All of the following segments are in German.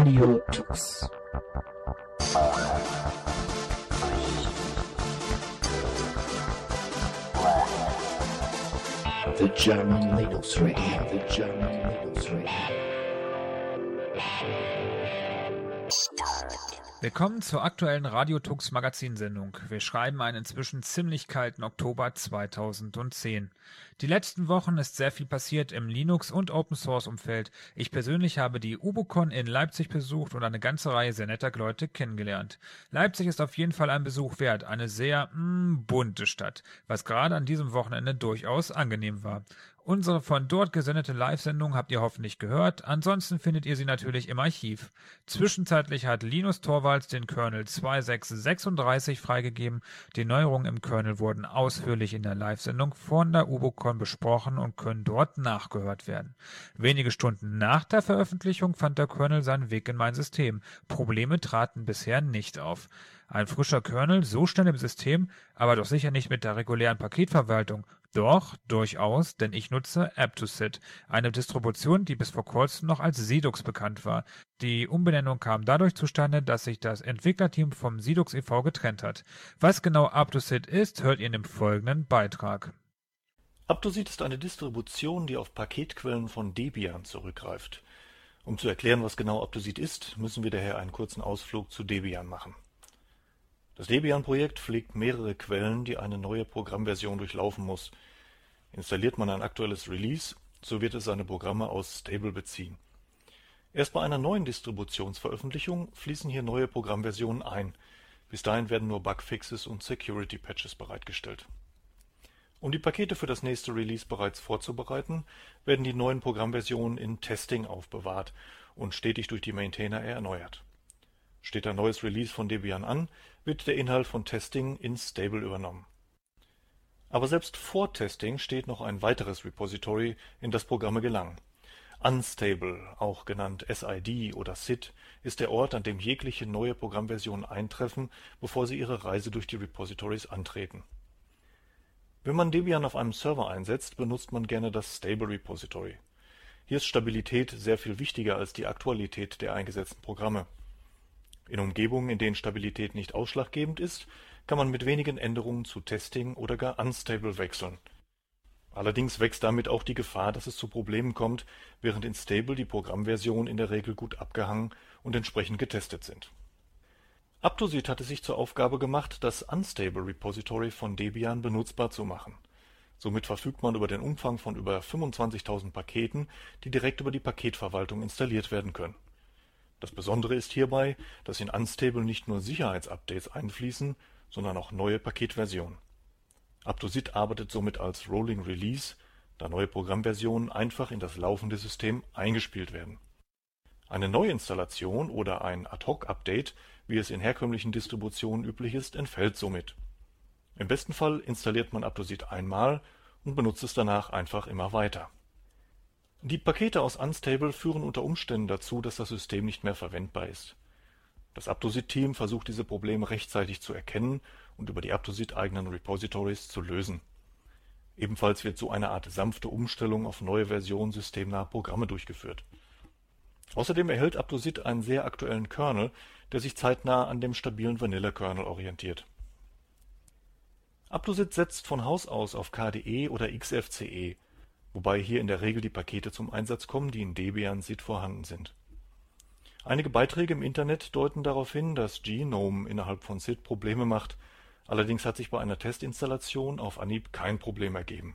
Radio Tux. The German Linux Radio. The German Linux Radio. Willkommen zur aktuellen Radio Tux Magazinsendung. Wir schreiben einen inzwischen ziemlich kalten Oktober 2010. Die letzten Wochen ist sehr viel passiert im Linux- und Open-Source-Umfeld. Ich persönlich habe die UBOCon in Leipzig besucht und eine ganze Reihe sehr netter Leute kennengelernt. Leipzig ist auf jeden Fall ein Besuch wert, eine sehr bunte Stadt, was gerade an diesem Wochenende durchaus angenehm war. Unsere von dort gesendete Live-Sendung habt ihr hoffentlich gehört, ansonsten findet ihr sie natürlich im Archiv. Zwischenzeitlich hat Linus Torvalds den Kernel 2.6.36 freigegeben. Die Neuerungen im Kernel wurden ausführlich in der Live-Sendung von der UBOCon besprochen und können dort nachgehört werden. Wenige Stunden nach der Veröffentlichung fand der Kernel seinen Weg in mein System. Probleme traten bisher nicht auf. Ein frischer Kernel, so schnell im System, aber doch sicher nicht mit der regulären Paketverwaltung. Doch, durchaus, denn ich nutze AptoSit, eine Distribution, die bis vor kurzem noch als Sidux bekannt war. Die Umbenennung kam dadurch zustande, dass sich das Entwicklerteam vom Sidux e.V. getrennt hat. Was genau AptoSit ist, hört ihr in dem folgenden Beitrag. AptoSit ist eine Distribution, die auf Paketquellen von Debian zurückgreift. Um zu erklären, was genau AptoSit ist, müssen wir daher einen kurzen Ausflug zu Debian machen. Das Debian-Projekt pflegt mehrere Quellen, die eine neue Programmversion durchlaufen muss. Installiert man ein aktuelles Release, so wird es seine Programme aus Stable beziehen. Erst bei einer neuen Distributionsveröffentlichung fließen hier neue Programmversionen ein. Bis dahin werden nur Bugfixes und Security-Patches bereitgestellt. Um die Pakete für das nächste Release bereits vorzubereiten, werden die neuen Programmversionen in Testing aufbewahrt und stetig durch die Maintainer erneuert. Steht ein neues Release von Debian an, wird der Inhalt von Testing in Stable übernommen. Aber selbst vor Testing steht noch ein weiteres Repository, in das Programme gelangen. Unstable, auch genannt SID oder SID, ist der Ort, an dem jegliche neue Programmversionen eintreffen, bevor sie ihre Reise durch die Repositories antreten. Wenn man Debian auf einem Server einsetzt, benutzt man gerne das Stable Repository. Hier ist Stabilität sehr viel wichtiger als die Aktualität der eingesetzten Programme. In Umgebungen, in denen Stabilität nicht ausschlaggebend ist, kann man mit wenigen Änderungen zu Testing oder gar Unstable wechseln. Allerdings wächst damit auch die Gefahr, dass es zu Problemen kommt, während in Stable die Programmversionen in der Regel gut abgehangen und entsprechend getestet sind. AptoSit hat es sich zur Aufgabe gemacht, das Unstable Repository von Debian benutzbar zu machen. Somit verfügt man über den Umfang von über 25.000 Paketen, die direkt über die Paketverwaltung installiert werden können. Das Besondere ist hierbei, dass in Unstable nicht nur Sicherheitsupdates einfließen, sondern auch neue Paketversionen. AptoSit arbeitet somit als Rolling Release, da neue Programmversionen einfach in das laufende System eingespielt werden. Eine Neuinstallation oder ein Ad-Hoc-Update, wie es in herkömmlichen Distributionen üblich ist, entfällt somit. Im besten Fall installiert man AptoSit einmal und benutzt es danach einfach immer weiter. Die Pakete aus Unstable führen unter Umständen dazu, dass das System nicht mehr verwendbar ist. Das AptoSit-Team versucht diese Probleme rechtzeitig zu erkennen und über die AptoSit-eigenen Repositories zu lösen. Ebenfalls wird so eine Art sanfte Umstellung auf neue Versionen systemnaher Programme durchgeführt. Außerdem erhält AptoSit einen sehr aktuellen Kernel, der sich zeitnah an dem stabilen Vanilla-Kernel orientiert. AptoSit setzt von Haus aus auf KDE oder XFCE, wobei hier in der Regel die Pakete zum Einsatz kommen, die in Debian SID vorhanden sind. Einige Beiträge im Internet deuten darauf hin, dass GNOME innerhalb von SID Probleme macht, allerdings hat sich bei einer Testinstallation auf Anhieb kein Problem ergeben.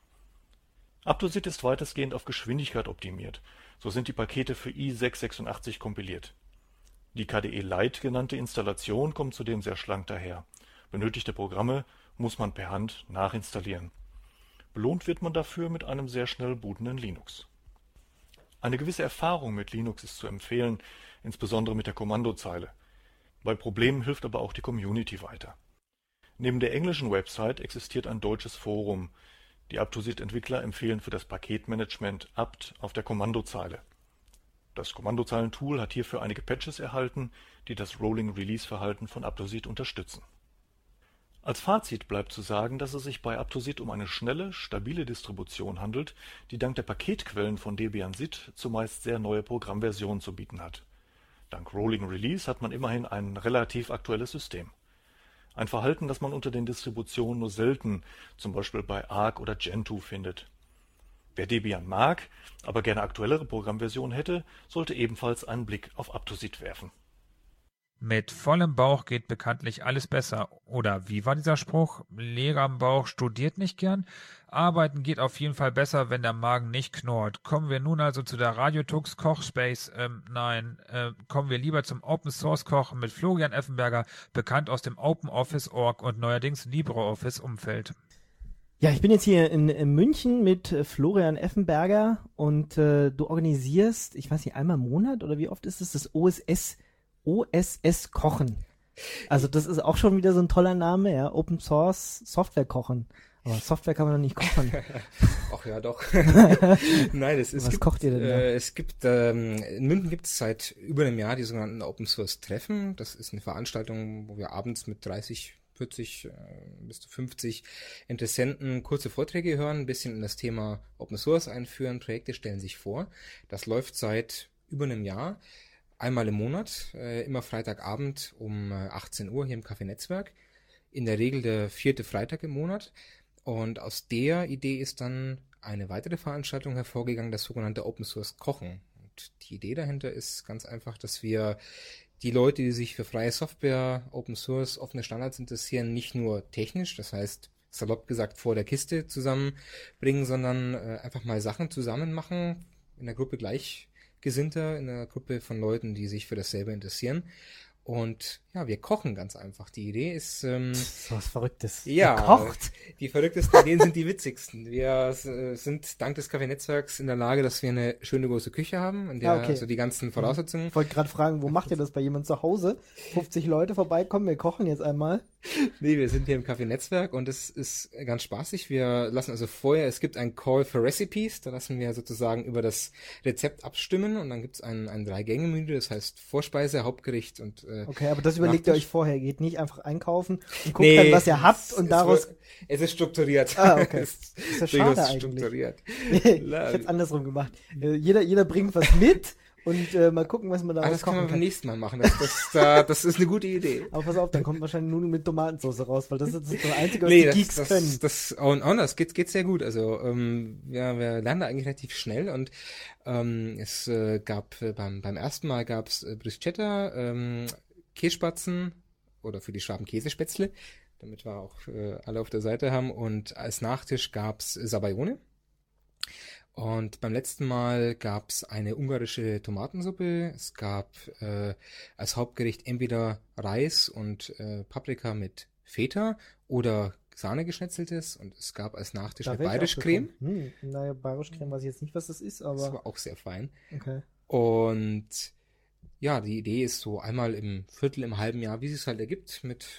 AptoSit ist weitestgehend auf Geschwindigkeit optimiert, so sind die Pakete für i686 kompiliert. Die KDE Lite genannte Installation kommt zudem sehr schlank daher. Benötigte Programme muss man per Hand nachinstallieren. Belohnt wird man dafür mit einem sehr schnell bootenden Linux. Eine gewisse Erfahrung mit Linux ist zu empfehlen, insbesondere mit der Kommandozeile. Bei Problemen hilft aber auch die Community weiter. Neben der englischen Website existiert ein deutsches Forum. Die AptoSit-Entwickler empfehlen für das Paketmanagement apt auf der Kommandozeile. Das Kommandozeilentool hat hierfür einige Patches erhalten, die das Rolling-Release-Verhalten von AptoSit unterstützen. Als Fazit bleibt zu sagen, dass es sich bei AptoSit um eine schnelle, stabile Distribution handelt, die dank der Paketquellen von Debian SID zumeist sehr neue Programmversionen zu bieten hat. Dank Rolling Release hat man immerhin ein relativ aktuelles System. Ein Verhalten, das man unter den Distributionen nur selten, zum Beispiel bei Arch oder Gentoo, findet. Wer Debian mag, aber gerne aktuellere Programmversionen hätte, sollte ebenfalls einen Blick auf Aptosid werfen. Mit vollem Bauch geht bekanntlich alles besser. Oder wie war dieser Spruch? Leer am Bauch studiert nicht gern? Arbeiten geht auf jeden Fall besser, wenn der Magen nicht knurrt. Kommen wir nun also zu der Radiotux Kochspace, kommen wir lieber zum Open Source Kochen mit Florian Effenberger, bekannt aus dem OpenOffice.org und neuerdings LibreOffice Umfeld. Ja, ich bin jetzt hier in München mit Florian Effenberger und du organisierst, ich weiß nicht, einmal im Monat oder wie oft ist es, das OSS Kochen. Also das ist auch schon wieder so ein toller Name, ja, Open Source Software Kochen. Aber Software kann man doch nicht kochen. Ach ja, doch. Nein, Was kocht ihr denn da? In München gibt es seit über einem Jahr die sogenannten Open Source Treffen. Das ist eine Veranstaltung, wo wir abends mit 30, 40 bis zu 50 Interessenten kurze Vorträge hören, ein bisschen in das Thema Open Source einführen, Projekte stellen sich vor. Das läuft seit über einem Jahr. Einmal im Monat, immer Freitagabend um 18 Uhr hier im Café Netzwerk. In der Regel der 4. Freitag im Monat. Und aus der Idee ist dann eine weitere Veranstaltung hervorgegangen, das sogenannte Open Source Kochen. Und die Idee dahinter ist ganz einfach, dass wir die Leute, die sich für freie Software, Open Source, offene Standards interessieren, nicht nur technisch, das heißt salopp gesagt vor der Kiste zusammenbringen, sondern einfach mal Sachen zusammen machen, in der Gruppe Gleichgesinnter, in einer Gruppe von Leuten, die sich für dasselbe interessieren. Und ja, wir kochen ganz einfach. Die Idee ist... So was Verrücktes. Ja, kocht. Die verrücktesten Ideen sind die witzigsten. Wir sind dank des Café-Netzwerks in der Lage, dass wir eine schöne große Küche haben, in der also die ganzen Voraussetzungen... Ich wollte gerade fragen, wo macht ihr das bei jemandem zu Hause? 50 Leute vorbeikommen, wir kochen jetzt einmal. Nee, wir sind hier im Café-Netzwerk und es ist ganz spaßig. Wir lassen also vorher, es gibt ein Call for Recipes, da lassen wir sozusagen über das Rezept abstimmen und dann gibt es ein 3-Gänge-Menü, das heißt Vorspeise, Hauptgericht und okay, aber das überlegt ihr euch vorher, geht nicht einfach einkaufen und guckt Nee, dann, was ihr habt und daraus... Es ist strukturiert. Ah, okay. Ist ja schade eigentlich. strukturiert. Ich hätte es andersrum gemacht. Jeder bringt was mit und mal gucken, was man da Das können wir kochen beim kann. nächsten Mal machen. Das ist eine gute Idee. Aber pass auf, dann kommt wahrscheinlich Nudeln mit Tomatensauce raus, weil das ist das Einzige, was die Geeks können. Das geht sehr gut. Also wir lernen da eigentlich relativ schnell und es gab beim ersten Mal gab's Bruschetta, Kässpatzen oder für die Schwaben Käsespätzle, damit wir auch alle auf der Seite haben. Und als Nachtisch gab's Sabayone. Und beim letzten Mal gab's eine ungarische Tomatensuppe. Es gab als Hauptgericht entweder Reis und Paprika mit Feta oder Sahne geschnetzeltes. Und es gab als Nachtisch eine Bayerisch-Creme. Naja, Bayerisch-Creme weiß ich jetzt nicht, was das ist, aber... Das war auch sehr fein. Okay. Und ja, die Idee ist so einmal im Viertel, im halben Jahr, wie es sich halt ergibt,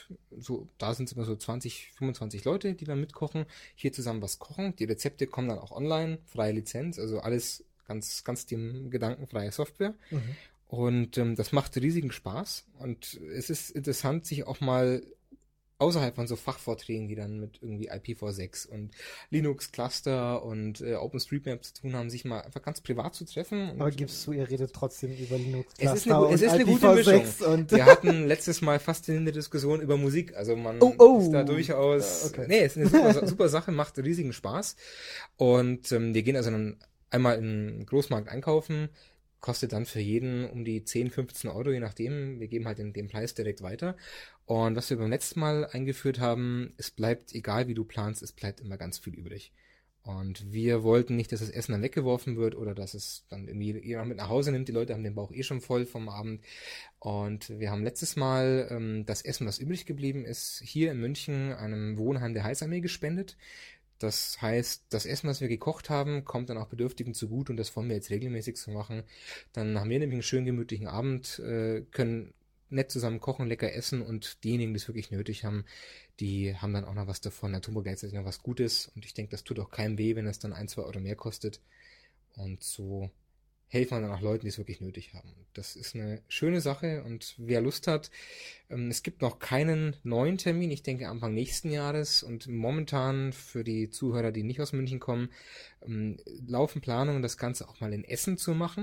da sind es immer so 20, 25 Leute, die dann mitkochen, hier zusammen was kochen. Die Rezepte kommen dann auch online, freie Lizenz, also alles ganz dem Gedanken freie Software. Mhm. Und das macht riesigen Spaß. Und es ist interessant, sich auch mal außerhalb von so Fachvorträgen, die dann mit irgendwie IPv6 und Linux-Cluster und OpenStreetMap zu tun haben, sich mal einfach ganz privat zu treffen. Aber gibst du, ihr redet trotzdem über Linux-Cluster es ist eine gute Mischung. Und wir hatten letztes Mal fast eine Diskussion über Musik, also man ist da durchaus... Okay. Nee, es ist eine super Sache, macht riesigen Spaß. Und wir gehen also dann einmal im Großmarkt einkaufen, kostet dann für jeden um die 10, 15 Euro, je nachdem. Wir geben halt den Preis direkt weiter. Und was wir beim letzten Mal eingeführt haben, es bleibt, egal wie du planst, es bleibt immer ganz viel übrig. Und wir wollten nicht, dass das Essen dann weggeworfen wird oder dass es dann irgendwie jemand mit nach Hause nimmt. Die Leute haben den Bauch eh schon voll vom Abend. Und wir haben letztes Mal das Essen, was übrig geblieben ist, hier in München einem Wohnheim der Heilsarmee gespendet. Das heißt, das Essen, was wir gekocht haben, kommt dann auch Bedürftigen zugute und das wollen wir jetzt regelmäßig so machen. Dann haben wir nämlich einen schönen gemütlichen Abend, können nett zusammen kochen, lecker essen und diejenigen, die es wirklich nötig haben, die haben dann auch noch was davon. Naturburger ist noch was Gutes und ich denke, das tut auch keinem weh, wenn es dann 1, 2 Euro mehr kostet. Und so helfen wir dann auch Leuten, die es wirklich nötig haben. Das ist eine schöne Sache und wer Lust hat, es gibt noch keinen neuen Termin, ich denke Anfang nächsten Jahres und momentan für die Zuhörer, die nicht aus München kommen, laufen Planungen, das Ganze auch mal in Essen zu machen.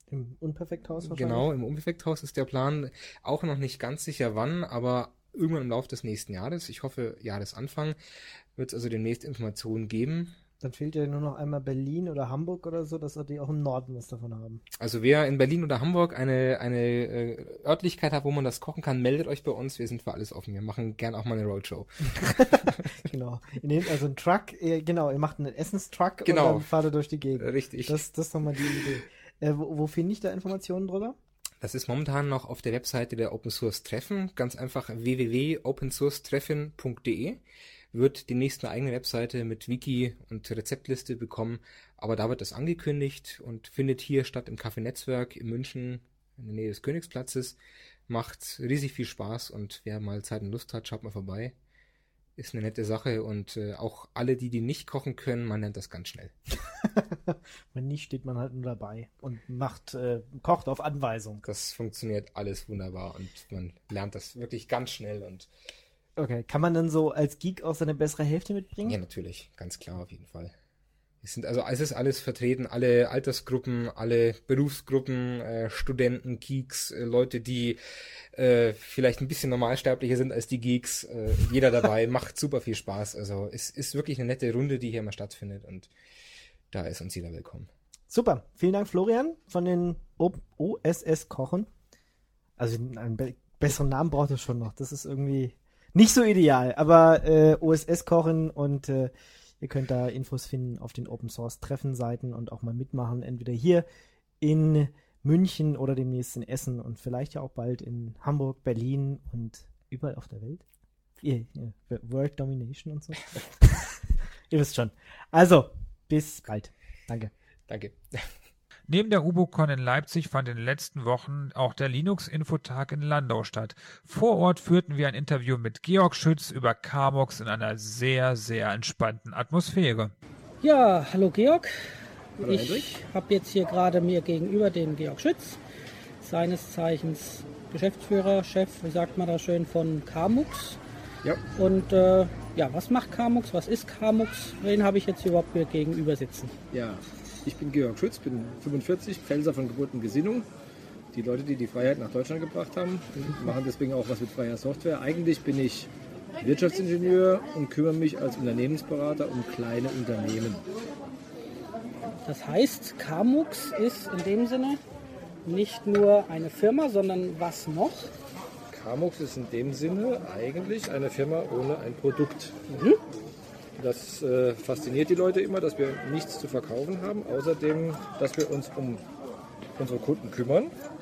Im Unperfekthaus wahrscheinlich? Genau, im Unperfekthaus ist der Plan. Auch noch nicht ganz sicher wann, aber irgendwann im Laufe des nächsten Jahres, ich hoffe Jahresanfang, wird es also demnächst Informationen geben. Dann fehlt ja nur noch einmal Berlin oder Hamburg oder so, dass die auch im Norden was davon haben. Also wer in Berlin oder Hamburg eine Örtlichkeit hat, wo man das kochen kann, meldet euch bei uns. Wir sind für alles offen. Wir machen gern auch mal eine Roadshow. Genau. Ihr nehmt also einen Truck, genau, ihr macht einen Essenstruck Genau. und dann fahrt ihr durch die Gegend. Richtig. Das ist nochmal die Idee. Wo finde ich da Informationen drüber? Das ist momentan noch auf der Webseite der Open Source Treffen. Ganz einfach www.opensourcetreffen.de. Wird demnächst eine eigene Webseite mit Wiki und Rezeptliste bekommen. Aber da wird das angekündigt und findet hier statt im Café-Netzwerk in München in der Nähe des Königsplatzes. Macht riesig viel Spaß und wer mal Zeit und Lust hat, schaut mal vorbei. Ist eine nette Sache und auch alle, die nicht kochen können, man lernt das ganz schnell. Wenn nicht, steht man halt nur dabei und kocht auf Anweisung. Das funktioniert alles wunderbar und man lernt das wirklich ganz schnell und Okay, kann man dann so als Geek auch seine bessere Hälfte mitbringen? ja, natürlich, ganz klar auf jeden Fall. Es ist alles vertreten, alle Altersgruppen, alle Berufsgruppen, Studenten, Geeks, Leute, die vielleicht ein bisschen normalsterblicher sind als die Geeks. Jeder dabei, macht super viel Spaß. Also es ist wirklich eine nette Runde, die hier immer stattfindet und da ist uns jeder willkommen. Super, vielen Dank Florian von den OSS Kochen. Also einen besseren Namen braucht es schon noch. Das ist irgendwie nicht so ideal, aber OSS Kochen und ihr könnt da Infos finden auf den Open Source Treffenseiten und auch mal mitmachen, entweder hier in München oder demnächst in Essen und vielleicht ja auch bald in Hamburg, Berlin und überall auf der Welt. World Domination und so. Ihr wisst schon. Also, bis bald. Danke. Danke. Neben der UboCon in Leipzig fand in den letzten Wochen auch der Linux-Infotag in Landau statt. Vor Ort führten wir ein Interview mit Georg Schütz über KMOX in einer sehr, sehr entspannten Atmosphäre. Ja, hallo Georg. Ich habe jetzt hier gerade mir gegenüber den Georg Schütz, seines Zeichens Geschäftsführer, Chef, wie sagt man da schön, von KMOX. Ja. Und was macht KMOX? Was ist KMOX? Wen habe ich jetzt hier überhaupt mir gegenüber sitzen? Ja, ich bin Georg Schütz, bin 45, Pfälzer von Geburt und Gesinnung. Die Leute, die die Freiheit nach Deutschland gebracht haben, machen deswegen auch was mit freier Software. Eigentlich bin ich Wirtschaftsingenieur und kümmere mich als Unternehmensberater um kleine Unternehmen. Das heißt, KMOX ist in dem Sinne nicht nur eine Firma, sondern was noch? KMOX ist in dem Sinne eigentlich eine Firma ohne ein Produkt. Das fasziniert die Leute immer, dass wir nichts zu verkaufen haben, außerdem, dass wir uns um unsere Kunden kümmern.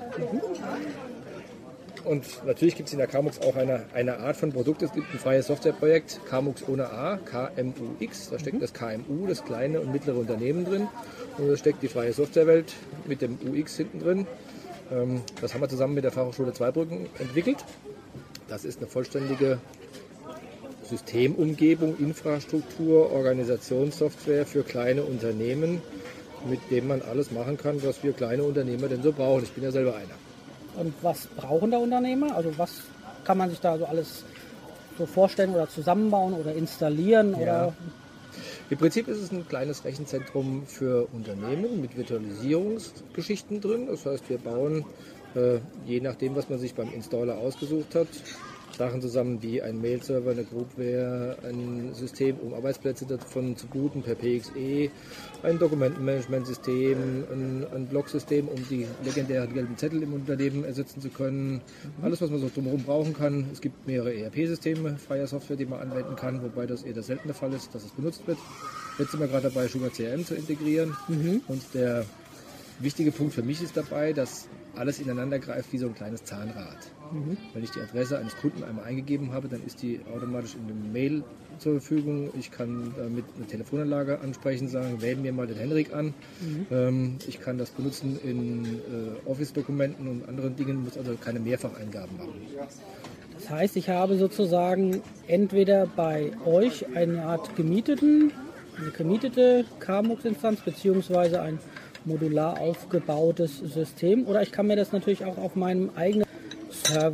Und natürlich gibt es in der KMOX auch eine Art von Produkt. Es gibt ein freies Softwareprojekt, KMOX ohne A, KMUX. Da steckt das KMU, das kleine und mittlere Unternehmen drin. Und da steckt die freie Softwarewelt mit dem UX hinten drin. Das haben wir zusammen mit der Fachhochschule Zweibrücken entwickelt. Das ist eine vollständige Systemumgebung, Infrastruktur, Organisationssoftware für kleine Unternehmen, mit dem man alles machen kann, was wir kleine Unternehmer denn so brauchen. Ich bin ja selber einer. Und was brauchen da Unternehmer? Also was kann man sich da so alles so vorstellen oder zusammenbauen oder installieren? Ja. Oder? Im Prinzip ist es ein kleines Rechenzentrum für Unternehmen mit Virtualisierungsgeschichten drin. Das heißt, wir bauen, je nachdem, was man sich beim Installer ausgesucht hat, Sachen zusammen wie ein Mail-Server, eine Groupware, ein System, um Arbeitsplätze davon zu booten per PXE, ein Dokumentenmanagementsystem, ein Blogsystem, um die legendären gelben Zettel im Unternehmen ersetzen zu können. Alles, was man so drumherum brauchen kann. Es gibt mehrere ERP-Systeme, freier Software, die man anwenden kann, wobei das eher der seltene Fall ist, dass es benutzt wird. Jetzt sind wir gerade dabei, Sugar CRM zu integrieren. Und der wichtige Punkt für mich ist dabei, dass alles ineinander greift wie so ein kleines Zahnrad. Wenn ich die Adresse eines Kunden einmal eingegeben habe, dann ist die automatisch in dem Mail zur Verfügung. Ich kann damit eine Telefonanlage ansprechen, sagen, wählen mir mal den Henrik an. Ich kann das benutzen in Office-Dokumenten und anderen Dingen, muss also keine Mehrfacheingaben machen. Das heißt, ich habe sozusagen entweder bei euch eine gemietete KMOX-Instanz beziehungsweise ein modular aufgebautes System, oder ich kann mir das natürlich auch auf meinem eigenen Server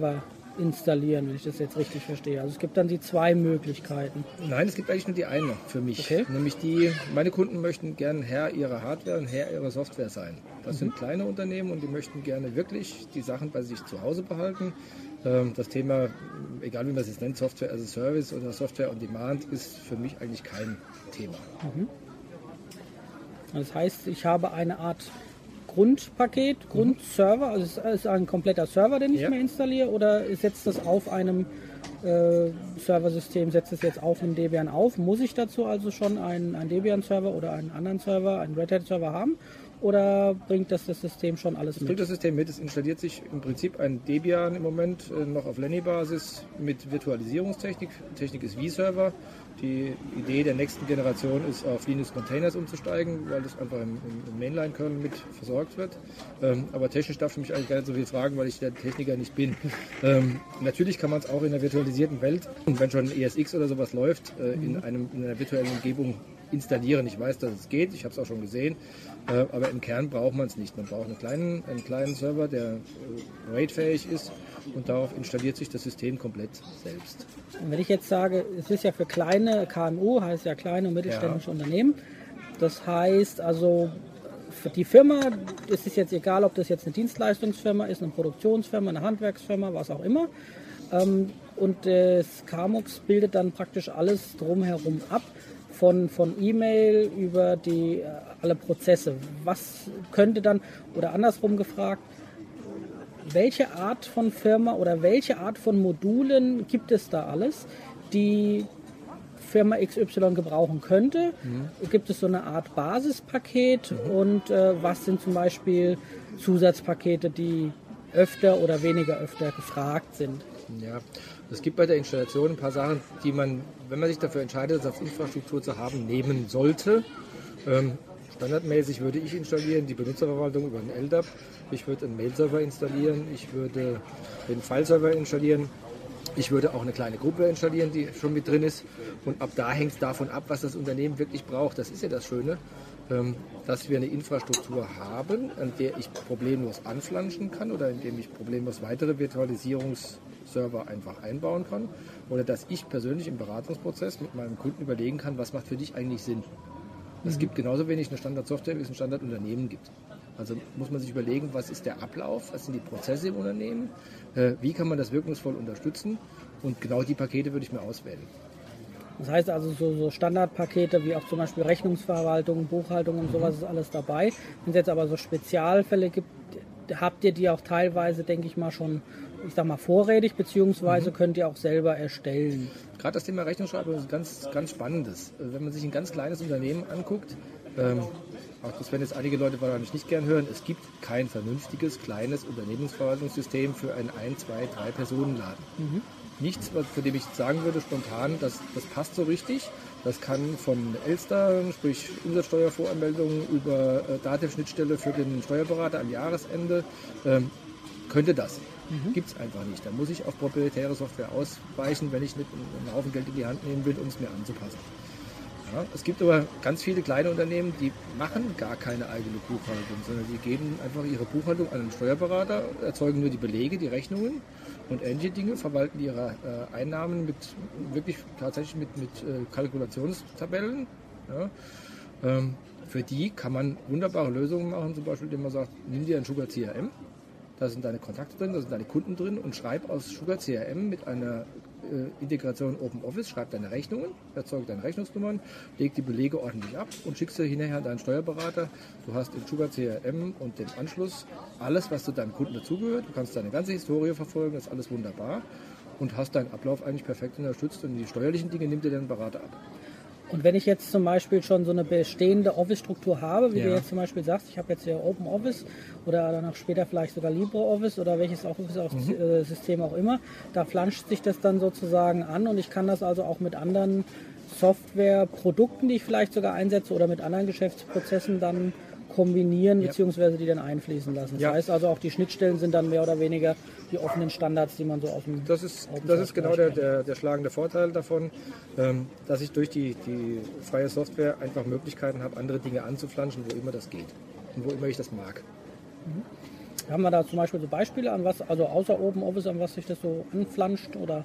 installieren, wenn ich das jetzt richtig verstehe. Also es gibt dann die zwei Möglichkeiten. Nein, es gibt eigentlich nur die eine für mich. Okay. Nämlich meine Kunden möchten gern Herr ihrer Hardware und Herr ihrer Software sein. Das sind kleine Unternehmen und die möchten gerne wirklich die Sachen bei sich zu Hause behalten. Das Thema, egal wie man es jetzt nennt, Software as a Service oder Software on Demand, ist für mich eigentlich kein Thema. Das heißt, ich habe eine Art Grundpaket, Grundserver, also es ist ein kompletter Server, den ich mir installiere, oder setzt das auf einem Serversystem, setzt es jetzt auf einem Debian auf? Muss ich dazu also schon einen Debian-Server oder einen anderen Server, einen Red Hat-Server haben? Oder bringt das System schon alles mit? Bringt das System mit. Es installiert sich im Prinzip ein Debian im Moment noch auf Lenny-Basis mit Virtualisierungstechnik. Die Technik ist vServer. Die Idee der nächsten Generation ist, auf Linux Containers umzusteigen, weil das einfach im Mainline-Kernel mit versorgt wird. Aber technisch darf ich mich eigentlich gar nicht so viel fragen, weil ich der Techniker nicht bin. Natürlich kann man es auch in der virtualisierten Welt, wenn schon ESX oder sowas läuft, in einer virtuellen Umgebung installieren. Ich weiß, dass es geht, ich habe es auch schon gesehen, aber im Kern braucht man es nicht. Man braucht einen kleinen Server, der RAID-fähig ist, und darauf installiert sich das System komplett selbst. Und wenn ich jetzt sage, es ist ja für kleine KMU, heißt ja kleine und mittelständische Unternehmen, das heißt also für die Firma, es ist jetzt egal, ob das jetzt eine Dienstleistungsfirma ist, eine Produktionsfirma, eine Handwerksfirma, was auch immer, und das KMUX bildet dann praktisch alles drumherum ab, von E-Mail über alle Prozesse. Was könnte dann, oder andersrum gefragt, welche Art von Firma oder welche Art von Modulen gibt es da alles, die Firma XY gebrauchen könnte? Gibt es so eine Art Basispaket und was sind zum Beispiel Zusatzpakete, die öfter oder weniger öfter gefragt sind? Ja, es gibt bei der Installation ein paar Sachen, die man, wenn man sich dafür entscheidet, das als Infrastruktur zu haben, nehmen sollte. Standardmäßig würde ich installieren die Benutzerverwaltung über einen LDAP. Ich würde einen Mail-Server installieren. Ich würde den File-Server installieren. Ich würde auch eine kleine Gruppe installieren, die schon mit drin ist. Und ab da hängt es davon ab, was das Unternehmen wirklich braucht. Das ist ja das Schöne, dass wir eine Infrastruktur haben, an der ich problemlos anflanschen kann oder in dem ich problemlos weitere Virtualisierungsserver einfach einbauen kann. Oder dass ich persönlich im Beratungsprozess mit meinem Kunden überlegen kann, was macht für dich eigentlich Sinn. Es gibt genauso wenig eine Standardsoftware, wie es ein Standardunternehmen gibt. Also muss man sich überlegen, was ist der Ablauf, was sind die Prozesse im Unternehmen, wie kann man das wirkungsvoll unterstützen, und genau die Pakete würde ich mir auswählen. Das heißt also so Standardpakete wie auch zum Beispiel Rechnungsverwaltung, Buchhaltung und sowas ist alles dabei. Wenn es jetzt aber so Spezialfälle gibt, habt ihr die auch teilweise, denke ich mal, schon, ich sag mal, vorrätig, beziehungsweise könnt ihr auch selber erstellen. Gerade das Thema Rechnungsschreibung ist ganz, ganz spannendes. Wenn man sich ein ganz kleines Unternehmen anguckt, auch das werden jetzt einige Leute wahrscheinlich nicht gern hören, es gibt kein vernünftiges, kleines Unternehmensverwaltungssystem für einen 1-, 2-, 3-Personen-Laden. Nichts, von dem ich sagen würde spontan, das passt so richtig. Das kann von Elster, sprich Umsatzsteuervoranmeldung, über Datenschnittstelle für den Steuerberater am Jahresende, könnte das. Gibt es einfach nicht. Da muss ich auf proprietäre Software ausweichen, wenn ich nicht einen Haufen Geld in die Hand nehmen will, um es mir anzupassen. Ja, es gibt aber ganz viele kleine Unternehmen, die machen gar keine eigene Buchhaltung, sondern die geben einfach ihre Buchhaltung an einen Steuerberater, erzeugen nur die Belege, die Rechnungen und ähnliche Dinge, verwalten ihre Einnahmen tatsächlich mit Kalkulationstabellen. Ja. Für die kann man wunderbare Lösungen machen, zum Beispiel, indem man sagt, nimm dir ein Sugar CRM, da sind deine Kontakte drin, da sind deine Kunden drin, und schreib aus Sugar CRM mit einer Integration OpenOffice, schreib deine Rechnungen, erzeugt deine Rechnungsnummern, leg die Belege ordentlich ab und schickst sie hinterher an deinen Steuerberater. Du hast im Sugar CRM und dem Anschluss alles, was zu deinem Kunden dazugehört. Du kannst deine ganze Historie verfolgen, das ist alles wunderbar, und hast deinen Ablauf eigentlich perfekt unterstützt, und die steuerlichen Dinge nimmt dir dein Berater ab. Und wenn ich jetzt zum Beispiel schon so eine bestehende Office-Struktur habe, wie du jetzt zum Beispiel sagst, ich habe jetzt hier OpenOffice oder danach später vielleicht sogar LibreOffice oder welches Office-System auch immer, da flanscht sich das dann sozusagen an, und ich kann das also auch mit anderen Softwareprodukten, die ich vielleicht sogar einsetze, oder mit anderen Geschäftsprozessen dann kombinieren, beziehungsweise die dann einfließen lassen. Das heißt also, auch die Schnittstellen sind dann mehr oder weniger die offenen Standards, die man so auf dem Das ist genau der schlagende Vorteil davon, dass ich durch die freie Software einfach Möglichkeiten habe, andere Dinge anzuflanschen, wo immer das geht und wo immer ich das mag. Haben wir da zum Beispiel so Beispiele an was, also außer OpenOffice, an was sich das so anflanscht oder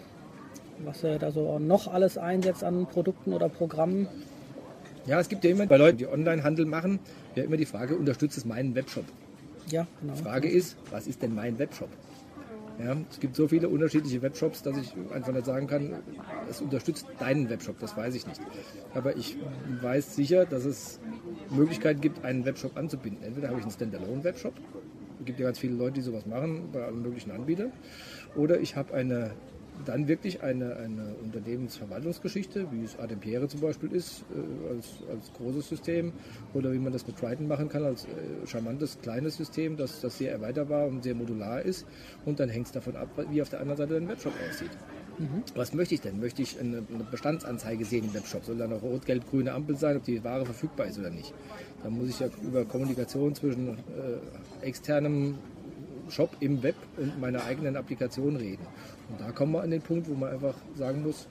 was er da so noch alles einsetzt an Produkten oder Programmen? Ja, es gibt ja immer bei Leuten, die Onlinehandel machen, ja immer die Frage, unterstützt es meinen Webshop? Ja, genau. Die Frage ist, was ist denn mein Webshop? Ja, es gibt so viele unterschiedliche Webshops, dass ich einfach nicht sagen kann, es unterstützt deinen Webshop, das weiß ich nicht. Aber ich weiß sicher, dass es Möglichkeiten gibt, einen Webshop anzubinden. Entweder habe ich einen Standalone-Webshop, es gibt ja ganz viele Leute, die sowas machen bei allen möglichen Anbietern, oder ich habe dann wirklich eine Unternehmensverwaltungsgeschichte, wie es Adempiere zum Beispiel ist, als großes System, oder wie man das mit Triton machen kann, als charmantes kleines System, das sehr erweiterbar und sehr modular ist. Und dann hängt es davon ab, wie auf der anderen Seite ein Webshop aussieht. Was möchte ich denn? Möchte ich eine Bestandsanzeige sehen im Webshop? Soll da eine rot-gelb-grüne Ampel sein, ob die Ware verfügbar ist oder nicht? Dann muss ich ja über Kommunikation zwischen externem Shop im Web und meiner eigenen Applikation reden. Und da kommen wir an den Punkt, wo man einfach sagen muss,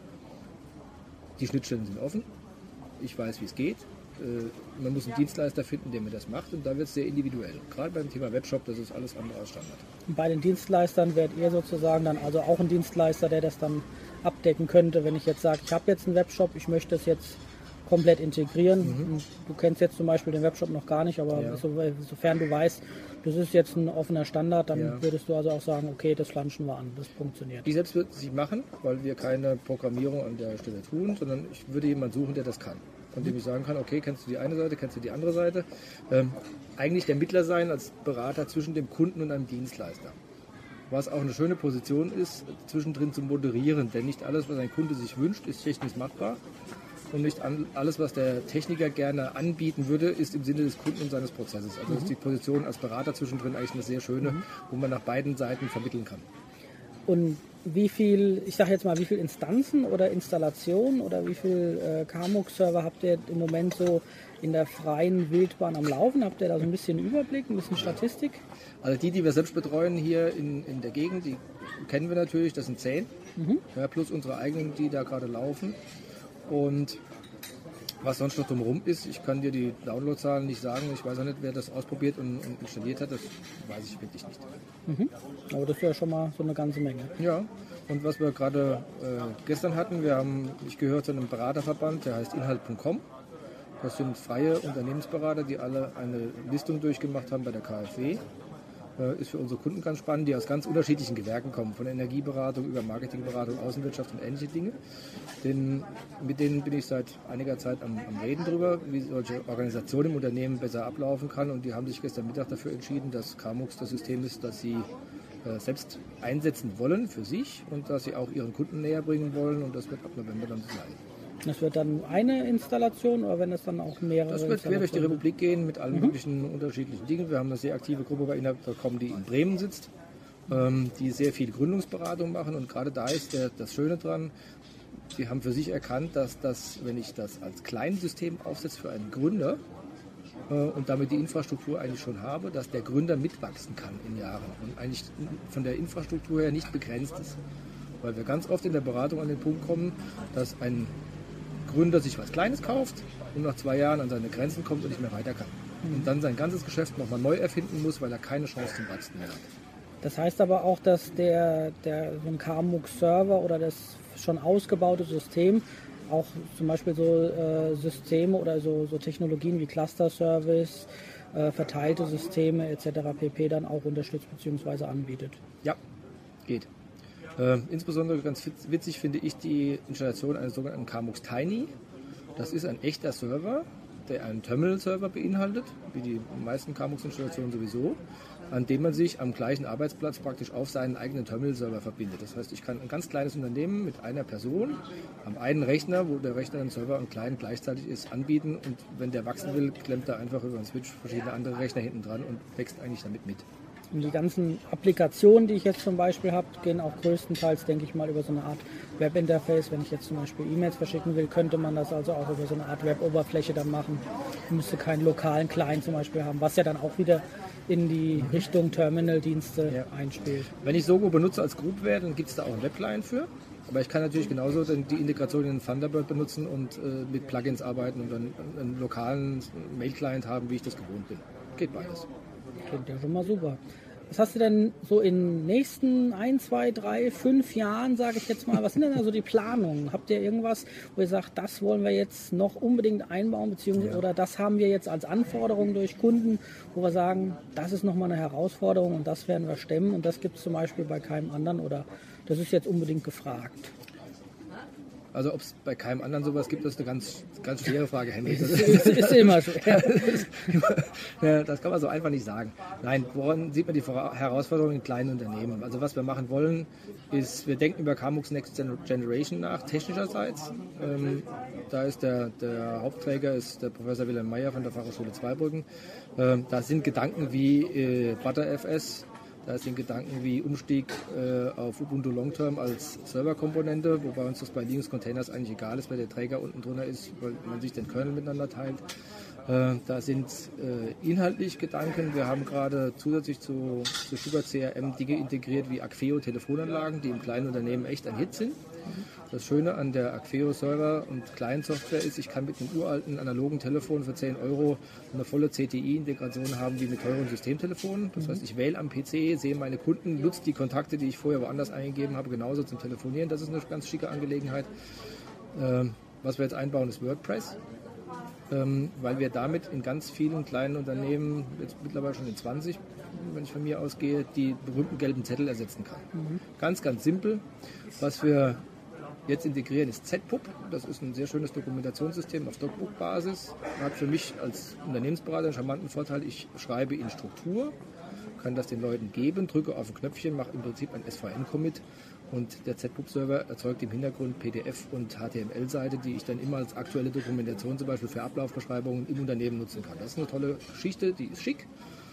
die Schnittstellen sind offen, ich weiß, wie es geht, man muss einen Dienstleister finden, der mir das macht, und da wird es sehr individuell. Gerade beim Thema Webshop, das ist alles andere als Standard. Und bei den Dienstleistern werdet ihr sozusagen dann also auch ein Dienstleister, der das dann abdecken könnte, wenn ich jetzt sage, ich habe jetzt einen Webshop, ich möchte es jetzt komplett integrieren. Du kennst jetzt zum Beispiel den Webshop noch gar nicht, aber sofern du weißt, das ist jetzt ein offener Standard, dann würdest du also auch sagen, okay, das flanschen wir an, das funktioniert. Ich selbst würde es nicht machen, weil wir keine Programmierung an der Stelle tun, sondern ich würde jemanden suchen, der das kann. Von dem ich sagen kann, okay, kennst du die eine Seite, kennst du die andere Seite. Eigentlich der Mittler sein als Berater zwischen dem Kunden und einem Dienstleister. Was auch eine schöne Position ist, zwischendrin zu moderieren, denn nicht alles, was ein Kunde sich wünscht, ist technisch machbar. Und nicht alles, was der Techniker gerne anbieten würde, ist im Sinne des Kunden und seines Prozesses. Also ist die Position als Berater zwischendrin eigentlich eine sehr schöne, wo man nach beiden Seiten vermitteln kann. Und wie viel Instanzen oder Installationen oder wie viel KMUX-Server habt ihr im Moment so in der freien Wildbahn am Laufen? Habt ihr da so ein bisschen Überblick, ein bisschen Statistik? Also die wir selbst betreuen hier in der Gegend, die kennen wir natürlich, das sind 10, plus unsere eigenen, die da gerade laufen. Und was sonst noch drumherum ist, ich kann dir die Downloadzahlen nicht sagen. Ich weiß auch nicht, wer das ausprobiert und installiert hat. Das weiß ich wirklich nicht. Aber das ist ja schon mal so eine ganze Menge. Ja, und was wir gerade gestern hatten, ich gehöre zu einem Beraterverband, der heißt Inhalt.com. Das sind freie Unternehmensberater, die alle eine Listung durchgemacht haben bei der KfW. Ist für unsere Kunden ganz spannend, die aus ganz unterschiedlichen Gewerken kommen, von Energieberatung über Marketingberatung, Außenwirtschaft und ähnliche Dinge. Mit denen bin ich seit einiger Zeit am Reden drüber, wie solche Organisationen im Unternehmen besser ablaufen kann, und die haben sich gestern Mittag dafür entschieden, dass KMUX das System ist, das sie selbst einsetzen wollen für sich und dass sie auch ihren Kunden näher bringen wollen, und das wird ab November dann so sein. Das wird dann eine Installation oder wenn es dann auch mehrere? Das wird quer durch die Republik gehen mit allen möglichen unterschiedlichen Dingen. Wir haben eine sehr aktive Gruppe bei Inhalt.com, die in Bremen sitzt, die sehr viel Gründungsberatung machen, und gerade da ist das Schöne dran, die haben für sich erkannt, dass wenn ich das als Kleinsystem aufsetze für einen Gründer und damit die Infrastruktur eigentlich schon habe, dass der Gründer mitwachsen kann in Jahren und eigentlich von der Infrastruktur her nicht begrenzt ist. Weil wir ganz oft in der Beratung an den Punkt kommen, dass ein Gründer sich was Kleines kauft und nach 2 Jahren an seine Grenzen kommt und nicht mehr weiter kann. Und dann sein ganzes Geschäft nochmal neu erfinden muss, weil er keine Chance zum Wachsen mehr hat. Das heißt aber auch, dass so ein KMUX-Server oder das schon ausgebaute System auch zum Beispiel so Systeme oder so Technologien wie Cluster-Service, verteilte Systeme etc. pp. Dann auch unterstützt bzw. anbietet. Ja, geht. Insbesondere ganz witzig finde ich die Installation eines sogenannten KMUX Tiny. Das ist ein echter Server, der einen Terminal-Server beinhaltet, wie die meisten KMUX-Installationen sowieso, an dem man sich am gleichen Arbeitsplatz praktisch auf seinen eigenen Terminal-Server verbindet. Das heißt, ich kann ein ganz kleines Unternehmen mit einer Person am einen Rechner, wo der Rechner, ein Server und klein gleichzeitig ist, anbieten, und wenn der wachsen will, klemmt er einfach über einen Switch verschiedene andere Rechner hinten dran und wächst eigentlich damit mit. Und die ganzen Applikationen, die ich jetzt zum Beispiel habe, gehen auch größtenteils, denke ich mal, über so eine Art Webinterface. Wenn ich jetzt zum Beispiel E-Mails verschicken will, könnte man das also auch über so eine Art Web-Oberfläche dann machen. Ich müsste keinen lokalen Client zum Beispiel haben, was ja dann auch wieder in die Richtung Terminal-Dienste einspielt. Wenn ich Sogo benutze als Groupware, dann gibt es da auch einen Web-Client für. Aber ich kann natürlich genauso die Integration in Thunderbird benutzen und mit Plugins arbeiten und dann einen lokalen Mail-Client haben, wie ich das gewohnt bin. Geht beides. Klingt ja schon mal super. Was hast du denn so in den nächsten 1, 2, 3, 5 Jahren, sage ich jetzt mal, was sind denn also die Planungen? Habt ihr irgendwas, wo ihr sagt, das wollen wir jetzt noch unbedingt einbauen, beziehungsweise oder das haben wir jetzt als Anforderung durch Kunden, wo wir sagen, das ist nochmal eine Herausforderung und das werden wir stemmen und das gibt es zum Beispiel bei keinem anderen oder das ist jetzt unbedingt gefragt? Also ob es bei keinem anderen sowas gibt, das ist eine ganz schwere Frage, Henry. Das ist immer schwer. Ja, das kann man so einfach nicht sagen. Nein, woran sieht man die Herausforderungen in kleinen Unternehmen? Also was wir machen wollen, ist, wir denken über Kamux Next Generation nach, technischerseits. Da ist der Hauptträger ist der Professor Wilhelm Meyer von der Fachhochschule Zweibrücken. Da sind Gedanken wie ButterFS, da sind Gedanken wie Umstieg auf Ubuntu Longterm als Serverkomponente, wobei uns das bei Linux Containers eigentlich egal ist, weil der Träger unten drunter ist, weil man sich den Kernel miteinander teilt. Da sind inhaltlich Gedanken. Wir haben gerade zusätzlich zu Sugar CRM Dinge integriert wie Acqueo Telefonanlagen, die im kleinen Unternehmen echt ein Hit sind. Das Schöne an der Acqueo Server und Client-Software ist, ich kann mit einem uralten analogen Telefon für 10 € eine volle CTI-Integration haben wie mit teuren Systemtelefonen. Das heißt, ich wähle am PC, sehe meine Kunden, nutze die Kontakte, die ich vorher woanders eingegeben habe, genauso zum Telefonieren. Das ist eine ganz schicke Angelegenheit. Was wir jetzt einbauen, ist WordPress. Weil wir damit in ganz vielen kleinen Unternehmen, jetzt mittlerweile schon in 20, wenn ich von mir ausgehe, die berühmten gelben Zettel ersetzen kann. Ganz, ganz simpel. Was wir jetzt integrieren ist ZPUB. Das ist ein sehr schönes Dokumentationssystem auf Stockbook-Basis. Hat für mich als Unternehmensberater einen charmanten Vorteil. Ich schreibe in Struktur, kann das den Leuten geben, drücke auf ein Knöpfchen, mache im Prinzip ein SVN-Commit und der ZPUB-Server erzeugt im Hintergrund PDF- und HTML-Seite, die ich dann immer als aktuelle Dokumentation zum Beispiel für Ablaufbeschreibungen im Unternehmen nutzen kann. Das ist eine tolle Geschichte, die ist schick.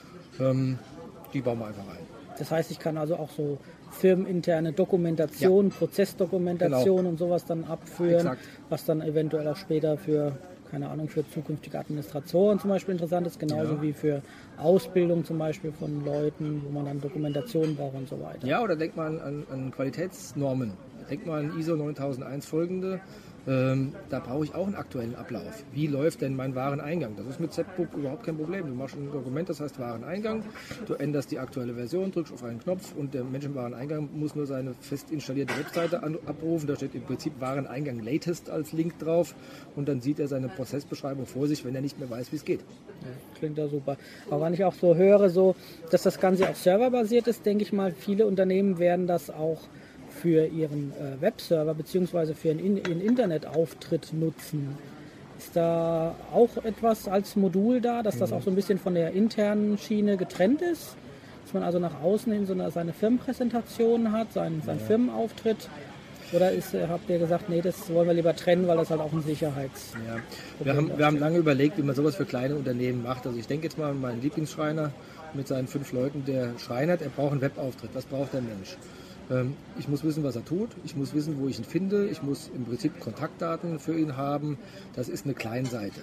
Die bauen wir einfach ein. Das heißt, ich kann also auch so firmeninterne Dokumentation, Prozessdokumentation Genau. und sowas dann abführen, Exakt. was dann eventuell auch später für, keine Ahnung, für zukünftige Administratoren zum Beispiel interessant ist, genauso wie für Ausbildung zum Beispiel von Leuten, wo man dann Dokumentation braucht und so weiter. Ja, oder denkt man an Qualitätsnormen. Denkt man an ISO 9001 folgende. Da brauche ich auch einen aktuellen Ablauf. Wie läuft denn mein Wareneingang? Das ist mit ZPUB überhaupt kein Problem. Du machst ein Dokument, das heißt Wareneingang, du änderst die aktuelle Version, drückst auf einen Knopf und der Mensch im Wareneingang muss nur seine fest installierte Webseite abrufen. Da steht im Prinzip Wareneingang Latest als Link drauf und dann sieht er seine Prozessbeschreibung vor sich, wenn er nicht mehr weiß, wie es geht. Ja, klingt ja super. Aber wenn ich auch so höre, so, dass das Ganze auf Serverbasiert ist, denke ich mal, viele Unternehmen werden das auch für ihren Webserver bzw. für ihren Internetauftritt nutzen. Ist da auch etwas als Modul da, dass das auch so ein bisschen von der internen Schiene getrennt ist? Dass man also nach außen hin seine Firmenpräsentation hat, seinen Firmenauftritt? Oder habt ihr gesagt, nee, das wollen wir lieber trennen, weil das halt auch ein Sicherheits... Ja. Wir haben lange überlegt, wie man sowas für kleine Unternehmen macht. Also ich denke jetzt mal an meinen Lieblingsschreiner mit seinen 5 Leuten, der schreinert, er braucht einen Webauftritt. Was braucht der Mensch? Ich muss wissen, was er tut. Ich muss wissen, wo ich ihn finde. Ich muss im Prinzip Kontaktdaten für ihn haben. Das ist eine Kleinseite.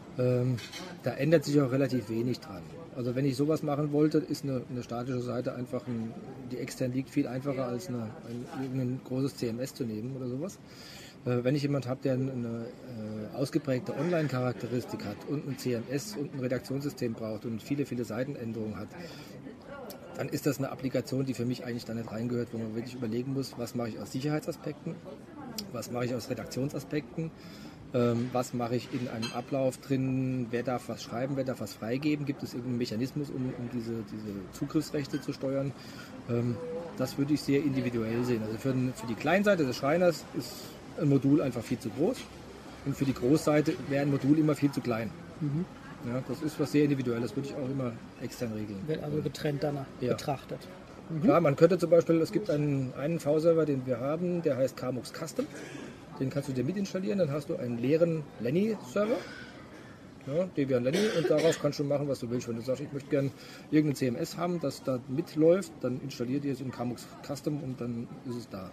Da ändert sich auch relativ wenig dran. Also wenn ich sowas machen wollte, ist eine statische Seite einfach, die extern liegt, viel einfacher als irgendein großes CMS zu nehmen oder sowas. Wenn ich jemanden habe, der eine ausgeprägte Online-Charakteristik hat und ein CMS und ein Redaktionssystem braucht und viele, viele Seitenänderungen hat, dann ist das eine Applikation, die für mich eigentlich da nicht reingehört, wo man wirklich überlegen muss, was mache ich aus Sicherheitsaspekten, was mache ich aus Redaktionsaspekten, was mache ich in einem Ablauf drin, wer darf was schreiben, wer darf was freigeben, gibt es irgendeinen Mechanismus, um diese Zugriffsrechte zu steuern. Das würde ich sehr individuell sehen. Also für die Kleinseite des Schreiners ist ein Modul einfach viel zu groß und für die Großseite wäre ein Modul immer viel zu klein. Ja, das ist was sehr Individuelles, das würde ich auch immer extern regeln. Wird also getrennt danach betrachtet. Klar, man könnte zum Beispiel, es gibt einen V-Server, den wir haben, der heißt Kamux Custom. Den kannst du dir mitinstallieren, dann hast du einen leeren Lenny-Server, ja, Debian Lenny, und darauf kannst du machen, was du willst. Wenn du sagst, ich möchte gerne irgendein CMS haben, das da mitläuft, dann installiert ihr es in Kamux Custom und dann ist es da.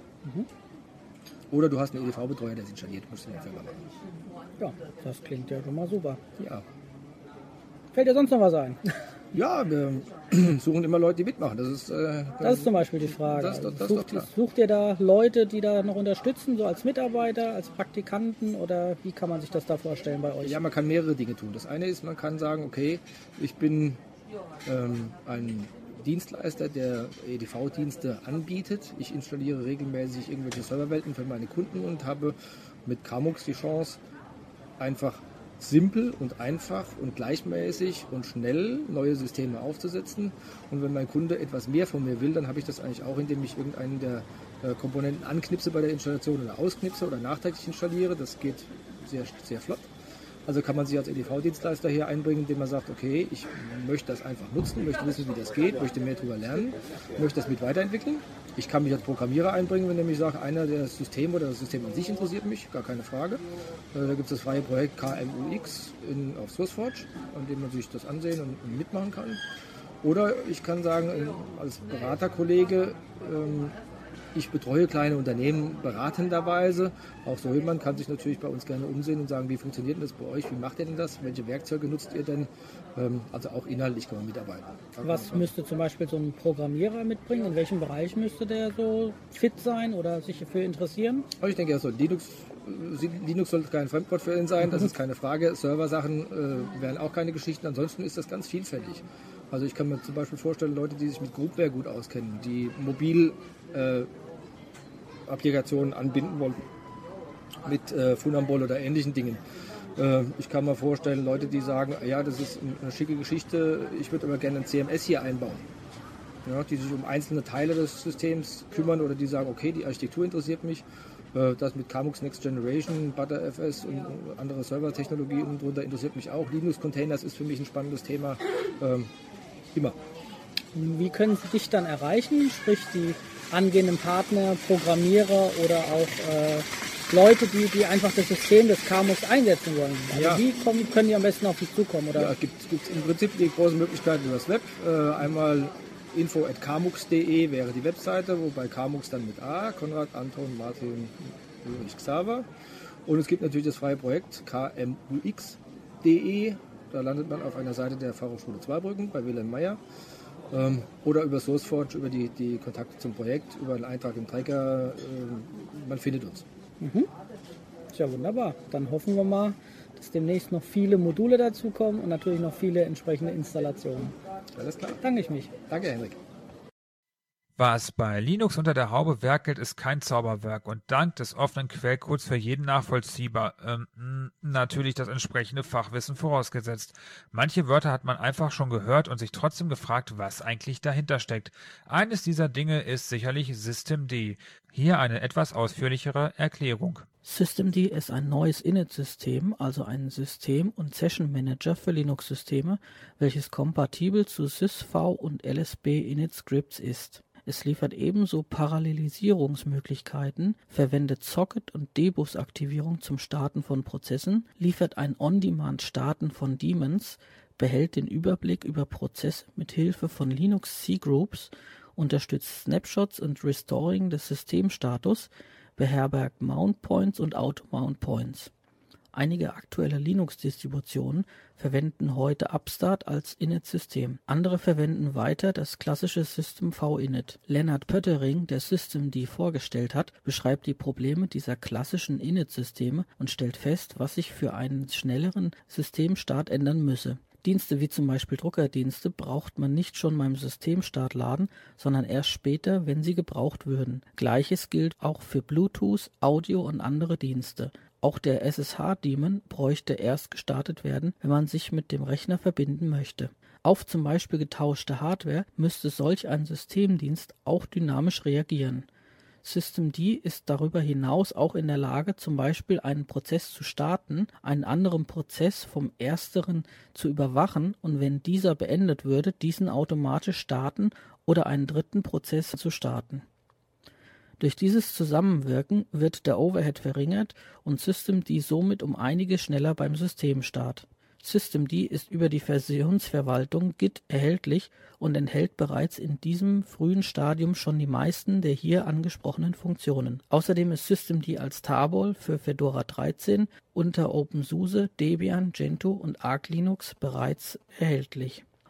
Oder du hast einen EDV-Betreuer, der es installiert, musst du den selber machen. Ja, das klingt ja schon mal super. Ja. Fällt dir sonst noch was ein? Ja, wir suchen immer Leute, die mitmachen. Das ist zum Beispiel die Frage. Das ist doch klar. Sucht ihr da Leute, die da noch unterstützen, so als Mitarbeiter, als Praktikanten, oder wie kann man sich das da vorstellen bei euch? Ja, man kann mehrere Dinge tun. Das eine ist, man kann sagen, okay, ich bin ein Dienstleister, der EDV-Dienste anbietet. Ich installiere regelmäßig irgendwelche Serverwelten für meine Kunden und habe mit Kamux die Chance, einfach simpel und einfach und gleichmäßig und schnell neue Systeme aufzusetzen. Und wenn mein Kunde etwas mehr von mir will, dann habe ich das eigentlich auch, indem ich irgendeinen der Komponenten anknipse bei der Installation oder ausknipse oder nachträglich installiere. Das geht sehr, sehr flott. Also kann man sich als EDV-Dienstleister hier einbringen, indem man sagt, okay, ich möchte das einfach nutzen, möchte wissen, wie das geht, möchte mehr darüber lernen, möchte das mit weiterentwickeln. Ich kann mich als Programmierer einbringen, wenn ich sage, einer der Systeme oder das System an sich interessiert mich, gar keine Frage. Da gibt es das freie Projekt KMUX auf SourceForge, an dem man sich das ansehen und mitmachen kann. Oder ich kann sagen, als Beraterkollege, ich betreue kleine Unternehmen beratenderweise. Auch so jemand kann sich natürlich bei uns gerne umsehen und sagen, wie funktioniert denn das bei euch? Wie macht ihr denn das? Welche Werkzeuge nutzt ihr denn? Also auch inhaltlich kann man mitarbeiten. Was müsste zum Beispiel so ein Programmierer mitbringen? In welchem Bereich müsste der so fit sein oder sich dafür interessieren? Ich denke, also Linux sollte kein Fremdwort für ihn sein, das ist keine Frage. Serversachen wären auch keine Geschichten. Ansonsten ist das ganz vielfältig. Also ich kann mir zum Beispiel vorstellen, Leute, die sich mit Groupware gut auskennen, die mobil Applikationen anbinden wollen mit Funambol oder ähnlichen Dingen. Ich kann mir vorstellen, Leute, die sagen, ja, das ist eine schicke Geschichte, ich würde aber gerne ein CMS hier einbauen. Ja, die sich um einzelne Teile des Systems kümmern oder die sagen, okay, die Architektur interessiert mich. Das mit Kamux Next Generation, ButterFS und andere Servertechnologien und drunter interessiert mich auch. Linux-Containers ist für mich ein spannendes Thema. Immer. Wie können Sie dich dann erreichen? Sprich, die angehenden Partner, Programmierer oder auch Leute, die einfach das System des Kamux einsetzen wollen. Also ja. Wie können die am besten auf dich zukommen? Oder? Ja, gibt im Prinzip die großen Möglichkeiten über das Web. Einmal info@kamux.de wäre die Webseite, wobei Kamux dann mit A, Konrad, Anton, Martin, Ulrich, Xaver. Und es gibt natürlich das freie Projekt kmux.de. Da landet man auf einer Seite der Fachhochschule Zweibrücken bei Wilhelm Meyer. Oder über SourceForge, über die Kontakte zum Projekt, über einen Eintrag im Tracker. Man findet uns. Ist ja wunderbar. Dann hoffen wir mal, dass demnächst noch viele Module dazukommen und natürlich noch viele entsprechende Installationen. Alles klar. Danke ich mich. Danke, Henrik. Was bei Linux unter der Haube werkelt, ist kein Zauberwerk und dank des offenen Quellcodes für jeden nachvollziehbar. Natürlich das entsprechende Fachwissen vorausgesetzt. Manche Wörter hat man einfach schon gehört und sich trotzdem gefragt, was eigentlich dahinter steckt. Eines dieser Dinge ist sicherlich Systemd. Hier eine etwas ausführlichere Erklärung. Systemd ist ein neues Init-System, also ein System- und Session-Manager für Linux-Systeme, welches kompatibel zu sysv und lsb-init-Scripts ist. Es liefert ebenso Parallelisierungsmöglichkeiten, verwendet Socket- und Debus-Aktivierung zum Starten von Prozessen, liefert ein On-Demand-Starten von Daemons, behält den Überblick über Prozesse mit Hilfe von Linux C-Groups, unterstützt Snapshots und Restoring des Systemstatus, beherbergt Mount Points und Auto-Mount Points. Einige aktuelle Linux-Distributionen verwenden heute Upstart als Init-System. Andere verwenden weiter das klassische systemv-init. Lennart Pöttering, der Systemd vorgestellt hat, beschreibt die Probleme dieser klassischen Init-Systeme und stellt fest, was sich für einen schnelleren Systemstart ändern müsse. Dienste wie zum Beispiel Druckerdienste braucht man nicht schon beim Systemstart laden, sondern erst später, wenn sie gebraucht würden. Gleiches gilt auch für Bluetooth, Audio und andere Dienste. Auch der SSH-Daemon bräuchte erst gestartet werden, wenn man sich mit dem Rechner verbinden möchte. Auf zum Beispiel getauschte Hardware müsste solch ein Systemdienst auch dynamisch reagieren. Systemd ist darüber hinaus auch in der Lage, zum Beispiel einen Prozess zu starten, einen anderen Prozess vom ersteren zu überwachen und wenn dieser beendet würde, diesen automatisch starten oder einen dritten Prozess zu starten. Durch dieses Zusammenwirken wird der Overhead verringert und Systemd somit um einiges schneller beim Systemstart. Systemd ist über die Versionsverwaltung Git erhältlich und enthält bereits in diesem frühen Stadium schon die meisten der hier angesprochenen Funktionen. Außerdem ist Systemd als Tarball für Fedora 13 unter OpenSUSE, Debian, Gentoo und Arch Linux bereits erhältlich.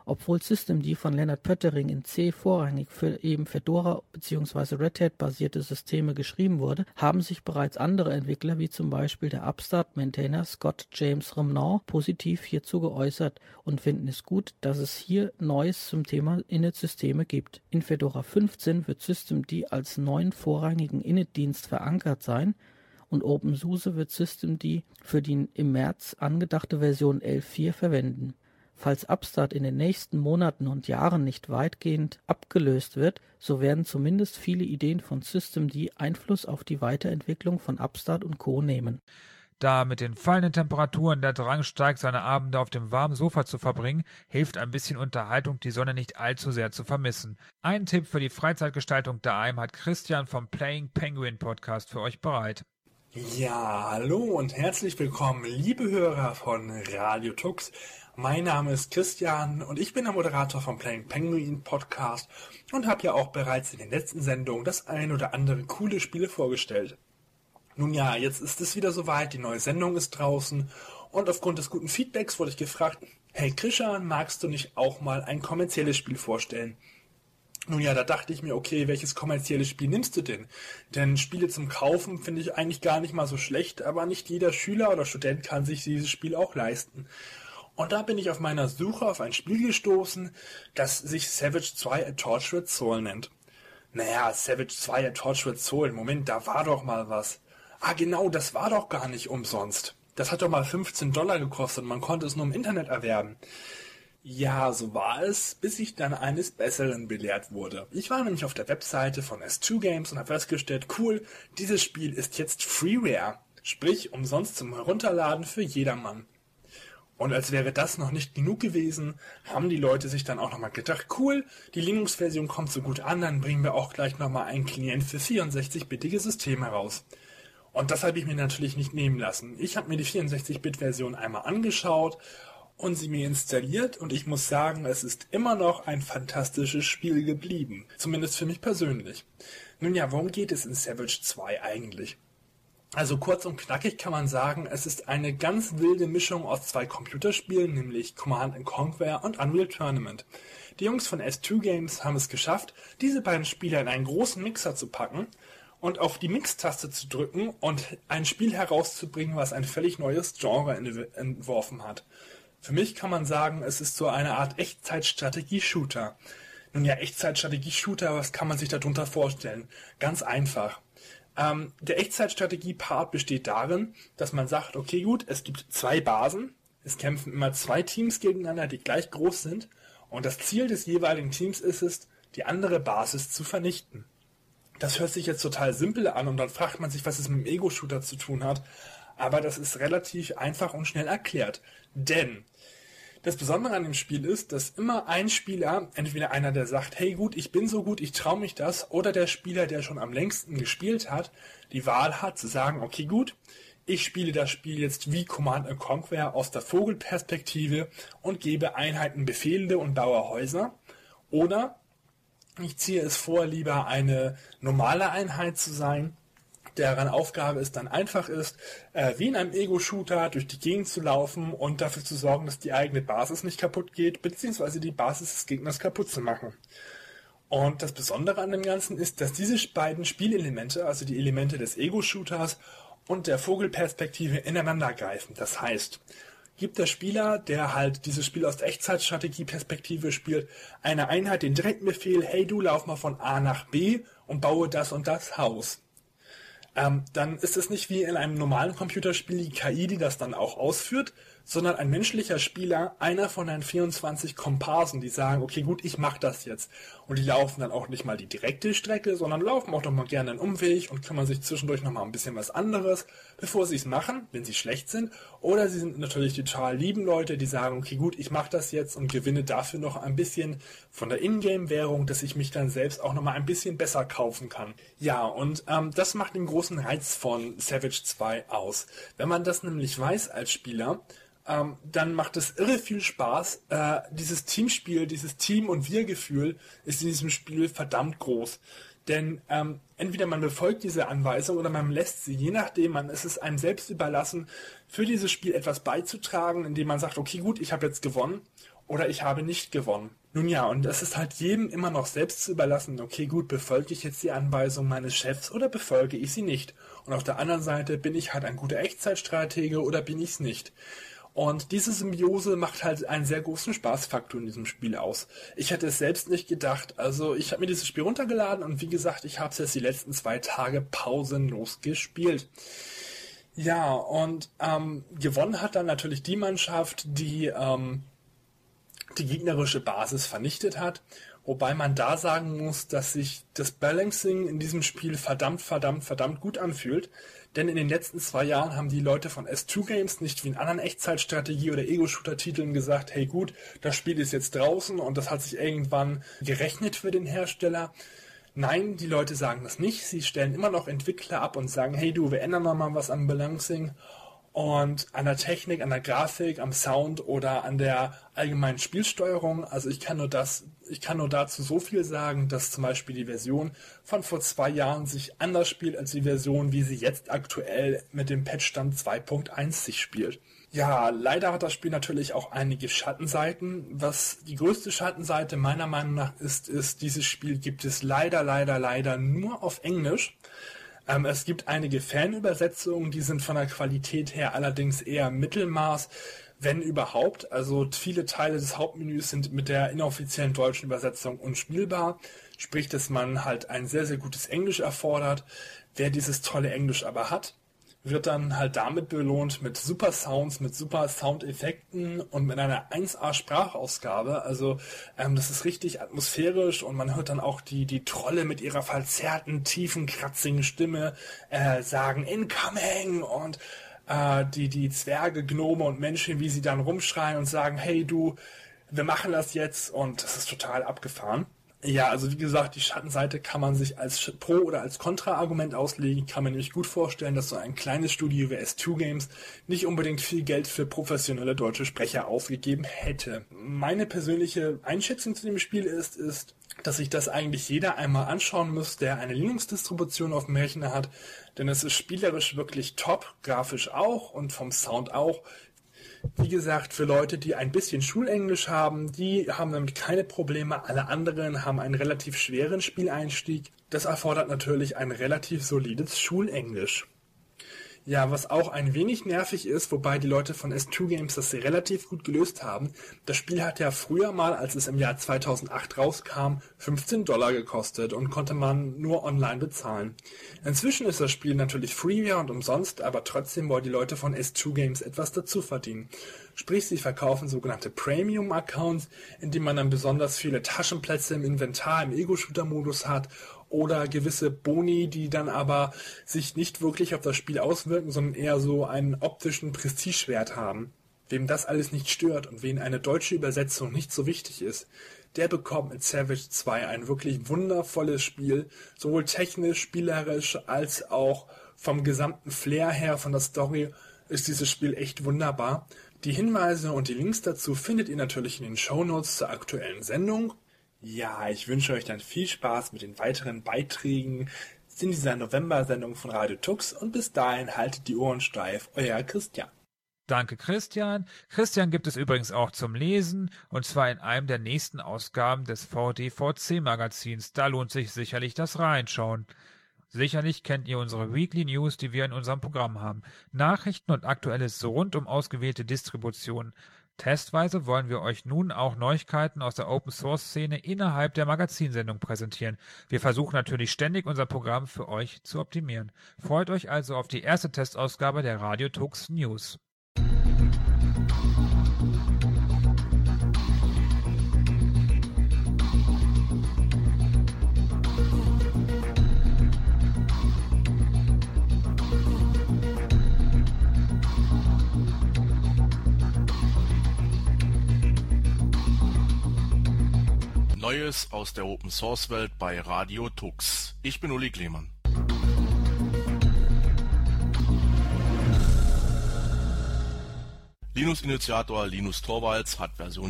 Obwohl Systemd von Lennart Pöttering in C vorrangig für eben Fedora bzw. Red Hat basierte Systeme geschrieben wurde, haben sich bereits andere Entwickler wie zum Beispiel der Upstart-Maintainer Scott James Romney positiv hierzu geäußert und finden es gut, dass es hier Neues zum Thema Init-Systeme gibt. In Fedora 15 wird Systemd als neuen vorrangigen Init-Dienst verankert sein und OpenSUSE wird Systemd für die im März angedachte Version 11.4 verwenden. Falls Upstart in den nächsten Monaten und Jahren nicht weitgehend abgelöst wird, so werden zumindest viele Ideen von Systemd Einfluss auf die Weiterentwicklung von Upstart und Co. nehmen. Da mit den fallenden Temperaturen der Drang steigt, seine Abende auf dem warmen Sofa zu verbringen, hilft ein bisschen Unterhaltung, die Sonne nicht allzu sehr zu vermissen. Einen Tipp für die Freizeitgestaltung daheim hat Christian vom Playing Penguin Podcast für euch bereit. Ja, hallo und herzlich willkommen, liebe Hörer von Radio Tux. Mein Name ist Christian und ich bin der Moderator vom Playing Penguin Podcast und habe ja auch bereits in den letzten Sendungen das ein oder andere coole Spiele vorgestellt. Nun ja, jetzt ist es wieder soweit, die neue Sendung ist draußen und aufgrund des guten Feedbacks wurde ich gefragt, hey Christian, magst du nicht auch mal ein kommerzielles Spiel vorstellen? Nun ja, da dachte ich mir, okay, welches kommerzielles Spiel nimmst du denn? Denn Spiele zum Kaufen finde ich eigentlich gar nicht mal so schlecht, aber nicht jeder Schüler oder Student kann sich dieses Spiel auch leisten. Und da bin ich auf meiner Suche auf ein Spiel gestoßen, das sich Savage 2 A Tortured Soul nennt. Naja, Savage 2 A Tortured Soul, Moment, da war doch mal was. Ah genau, das war doch gar nicht umsonst. Das hat doch mal $15 gekostet und man konnte es nur im Internet erwerben. Ja, so war es, bis ich dann eines Besseren belehrt wurde. Ich war nämlich auf der Webseite von S2 Games und habe festgestellt, cool, dieses Spiel ist jetzt Freeware, sprich umsonst zum Herunterladen für jedermann. Und als wäre das noch nicht genug gewesen, haben die Leute sich dann auch nochmal gedacht, cool, die Linux-Version kommt so gut an, dann bringen wir auch gleich nochmal einen Klient für 64-bittige Systeme raus. Und das habe ich mir natürlich nicht nehmen lassen. Ich habe mir die 64-Bit-Version einmal angeschaut und sie mir installiert und ich muss sagen, es ist immer noch ein fantastisches Spiel geblieben. Zumindest für mich persönlich. Nun ja, worum geht es in Savage 2 eigentlich? Also kurz und knackig kann man sagen, es ist eine ganz wilde Mischung aus zwei Computerspielen, nämlich Command & Conquer und Unreal Tournament. Die Jungs von S2 Games haben es geschafft, diese beiden Spiele in einen großen Mixer zu packen und auf die Mix-Taste zu drücken und ein Spiel herauszubringen, was ein völlig neues Genre entworfen hat. Für mich kann man sagen, es ist so eine Art Echtzeit-Strategie-Shooter. Nun ja, Echtzeit-Strategie-Shooter, was kann man sich darunter vorstellen? Ganz einfach. Der Echtzeit-Strategie-Part besteht darin, dass man sagt, okay gut, es gibt zwei Basen, es kämpfen immer zwei Teams gegeneinander, die gleich groß sind und das Ziel des jeweiligen Teams ist es, die andere Basis zu vernichten. Das hört sich jetzt total simpel an und dann fragt man sich, was es mit dem Ego-Shooter zu tun hat, aber das ist relativ einfach und schnell erklärt, denn das Besondere an dem Spiel ist, dass immer ein Spieler, entweder einer, der sagt, hey gut, ich bin so gut, ich traue mich das, oder der Spieler, der schon am längsten gespielt hat, die Wahl hat zu sagen, okay gut, ich spiele das Spiel jetzt wie Command & Conquer aus der Vogelperspektive und gebe Einheiten Befehle und baue Häuser, oder ich ziehe es vor, lieber eine normale Einheit zu sein, deren Aufgabe es dann einfach ist, wie in einem Ego-Shooter durch die Gegend zu laufen und dafür zu sorgen, dass die eigene Basis nicht kaputt geht, beziehungsweise die Basis des Gegners kaputt zu machen. Und das Besondere an dem Ganzen ist, dass diese beiden Spielelemente, also die Elemente des Ego-Shooters und der Vogelperspektive, ineinander greifen. Das heißt, gibt der Spieler, der halt dieses Spiel aus der Echtzeitstrategie-Perspektive spielt, einer Einheit den direkten Befehl, hey du, lauf mal von A nach B und baue das und das Haus. Dann ist es nicht wie in einem normalen Computerspiel die KI, die das dann auch ausführt, sondern ein menschlicher Spieler, einer von den 24 Komparsen, die sagen, okay gut, ich mach das jetzt. Und die laufen dann auch nicht mal die direkte Strecke, sondern laufen auch noch mal gerne einen Umweg und kümmern sich zwischendurch noch mal ein bisschen was anderes, bevor sie es machen, wenn sie schlecht sind. Oder sie sind natürlich die total lieben Leute, die sagen, okay gut, ich mach das jetzt und gewinne dafür noch ein bisschen von der Ingame-Währung, dass ich mich dann selbst auch noch mal ein bisschen besser kaufen kann. Ja, und das macht den großen Reiz von Savage 2 aus. Wenn man das nämlich weiß als Spieler, dann macht es irre viel Spaß. Dieses Teamspiel, dieses Team- und Wir-Gefühl ist in diesem Spiel verdammt groß. Denn entweder man befolgt diese Anweisung oder man lässt sie, je nachdem, es ist einem selbst überlassen, für dieses Spiel etwas beizutragen, indem man sagt, okay gut, ich habe jetzt gewonnen oder ich habe nicht gewonnen. Nun ja, und es ist halt jedem immer noch selbst zu überlassen, okay gut, befolge ich jetzt die Anweisung meines Chefs oder befolge ich sie nicht? Und auf der anderen Seite, bin ich halt ein guter Echtzeitstratege oder bin ich es nicht? Und diese Symbiose macht halt einen sehr großen Spaßfaktor in diesem Spiel aus. Ich hätte es selbst nicht gedacht. Also ich habe mir dieses Spiel runtergeladen und wie gesagt, ich habe es jetzt die letzten 2 Tage pausenlos gespielt. Ja, und gewonnen hat dann natürlich die Mannschaft, die die gegnerische Basis vernichtet hat. Wobei man da sagen muss, dass sich das Balancing in diesem Spiel verdammt gut anfühlt. Denn in den letzten 2 Jahren haben die Leute von S2 Games nicht wie in anderen Echtzeitstrategie- oder Ego-Shooter-Titeln gesagt, hey gut, das Spiel ist jetzt draußen und das hat sich irgendwann gerechnet für den Hersteller. Nein, die Leute sagen das nicht. Sie stellen immer noch Entwickler ab und sagen, hey du, wir ändern mal was am Balancing. Und an der Technik, an der Grafik, am Sound oder an der allgemeinen Spielsteuerung. Also ich kann nur dazu so viel sagen, dass zum Beispiel die Version von vor 2 Jahren sich anders spielt als die Version, wie sie jetzt aktuell mit dem Patchstand 2.1 sich spielt. Ja, leider hat das Spiel natürlich auch einige Schattenseiten. Was die größte Schattenseite meiner Meinung nach ist, dieses Spiel gibt es leider nur auf Englisch. Es gibt einige Fanübersetzungen, die sind von der Qualität her allerdings eher Mittelmaß, wenn überhaupt. Also viele Teile des Hauptmenüs sind mit der inoffiziellen deutschen Übersetzung unspielbar, sprich, dass man halt ein sehr, sehr gutes Englisch erfordert. Wer dieses tolle Englisch aber hat, wird dann halt damit belohnt mit super Sounds, mit super Soundeffekten und mit einer 1A Sprachausgabe. Also das ist richtig atmosphärisch und man hört dann auch die Trolle mit ihrer verzerrten, tiefen, kratzigen Stimme sagen Incoming und die Zwerge, Gnome und Menschen, wie sie dann rumschreien und sagen, hey du, wir machen das jetzt, und das ist total abgefahren. Ja, also wie gesagt, die Schattenseite kann man sich als Pro- oder als Kontra-Argument auslegen. Ich kann mir nämlich gut vorstellen, dass so ein kleines Studio wie S2 Games nicht unbedingt viel Geld für professionelle deutsche Sprecher ausgegeben hätte. Meine persönliche Einschätzung zu dem Spiel ist, dass sich das eigentlich jeder einmal anschauen muss, der eine Linux-Distribution auf dem Rechner hat, denn es ist spielerisch wirklich top, grafisch auch und vom Sound auch. Wie gesagt, für Leute, die ein bisschen Schulenglisch haben, die haben damit keine Probleme. Alle anderen haben einen relativ schweren Spieleinstieg. Das erfordert natürlich ein relativ solides Schulenglisch. Ja, was auch ein wenig nervig ist, wobei die Leute von S2 Games das relativ gut gelöst haben. Das Spiel hat ja früher mal, als es im Jahr 2008 rauskam, $15 gekostet und konnte man nur online bezahlen. Inzwischen ist das Spiel natürlich Freeware und umsonst, aber trotzdem wollen die Leute von S2 Games etwas dazu verdienen. Sprich, sie verkaufen sogenannte Premium-Accounts, in denen man dann besonders viele Taschenplätze im Inventar im Ego-Shooter-Modus hat oder gewisse Boni, die dann aber sich nicht wirklich auf das Spiel auswirken, sondern eher so einen optischen Prestigewert haben. Wem das alles nicht stört und wen eine deutsche Übersetzung nicht so wichtig ist, der bekommt mit Savage 2 ein wirklich wundervolles Spiel, sowohl technisch, spielerisch als auch vom gesamten Flair her, von der Story ist dieses Spiel echt wunderbar. Die Hinweise und die Links dazu findet ihr natürlich in den Shownotes zur aktuellen Sendung. Ja, ich wünsche euch dann viel Spaß mit den weiteren Beiträgen in dieser November-Sendung von Radio Tux und bis dahin haltet die Ohren steif, euer Christian. Danke, Christian. Christian gibt es übrigens auch zum Lesen, und zwar in einem der nächsten Ausgaben des VDVC-Magazins. Da lohnt sich sicherlich das Reinschauen. Sicherlich kennt ihr unsere Weekly News, die wir in unserem Programm haben. Nachrichten und Aktuelles rund um ausgewählte Distributionen. Testweise wollen wir euch nun auch Neuigkeiten aus der Open-Source-Szene innerhalb der Magazinsendung präsentieren. Wir versuchen natürlich ständig unser Programm für euch zu optimieren. Freut euch also auf die erste Testausgabe der Radio Tux News. Neues aus der Open-Source-Welt bei Radio Tux. Ich bin Uli Klemann. Linux-Initiator Linus Torvalds hat Version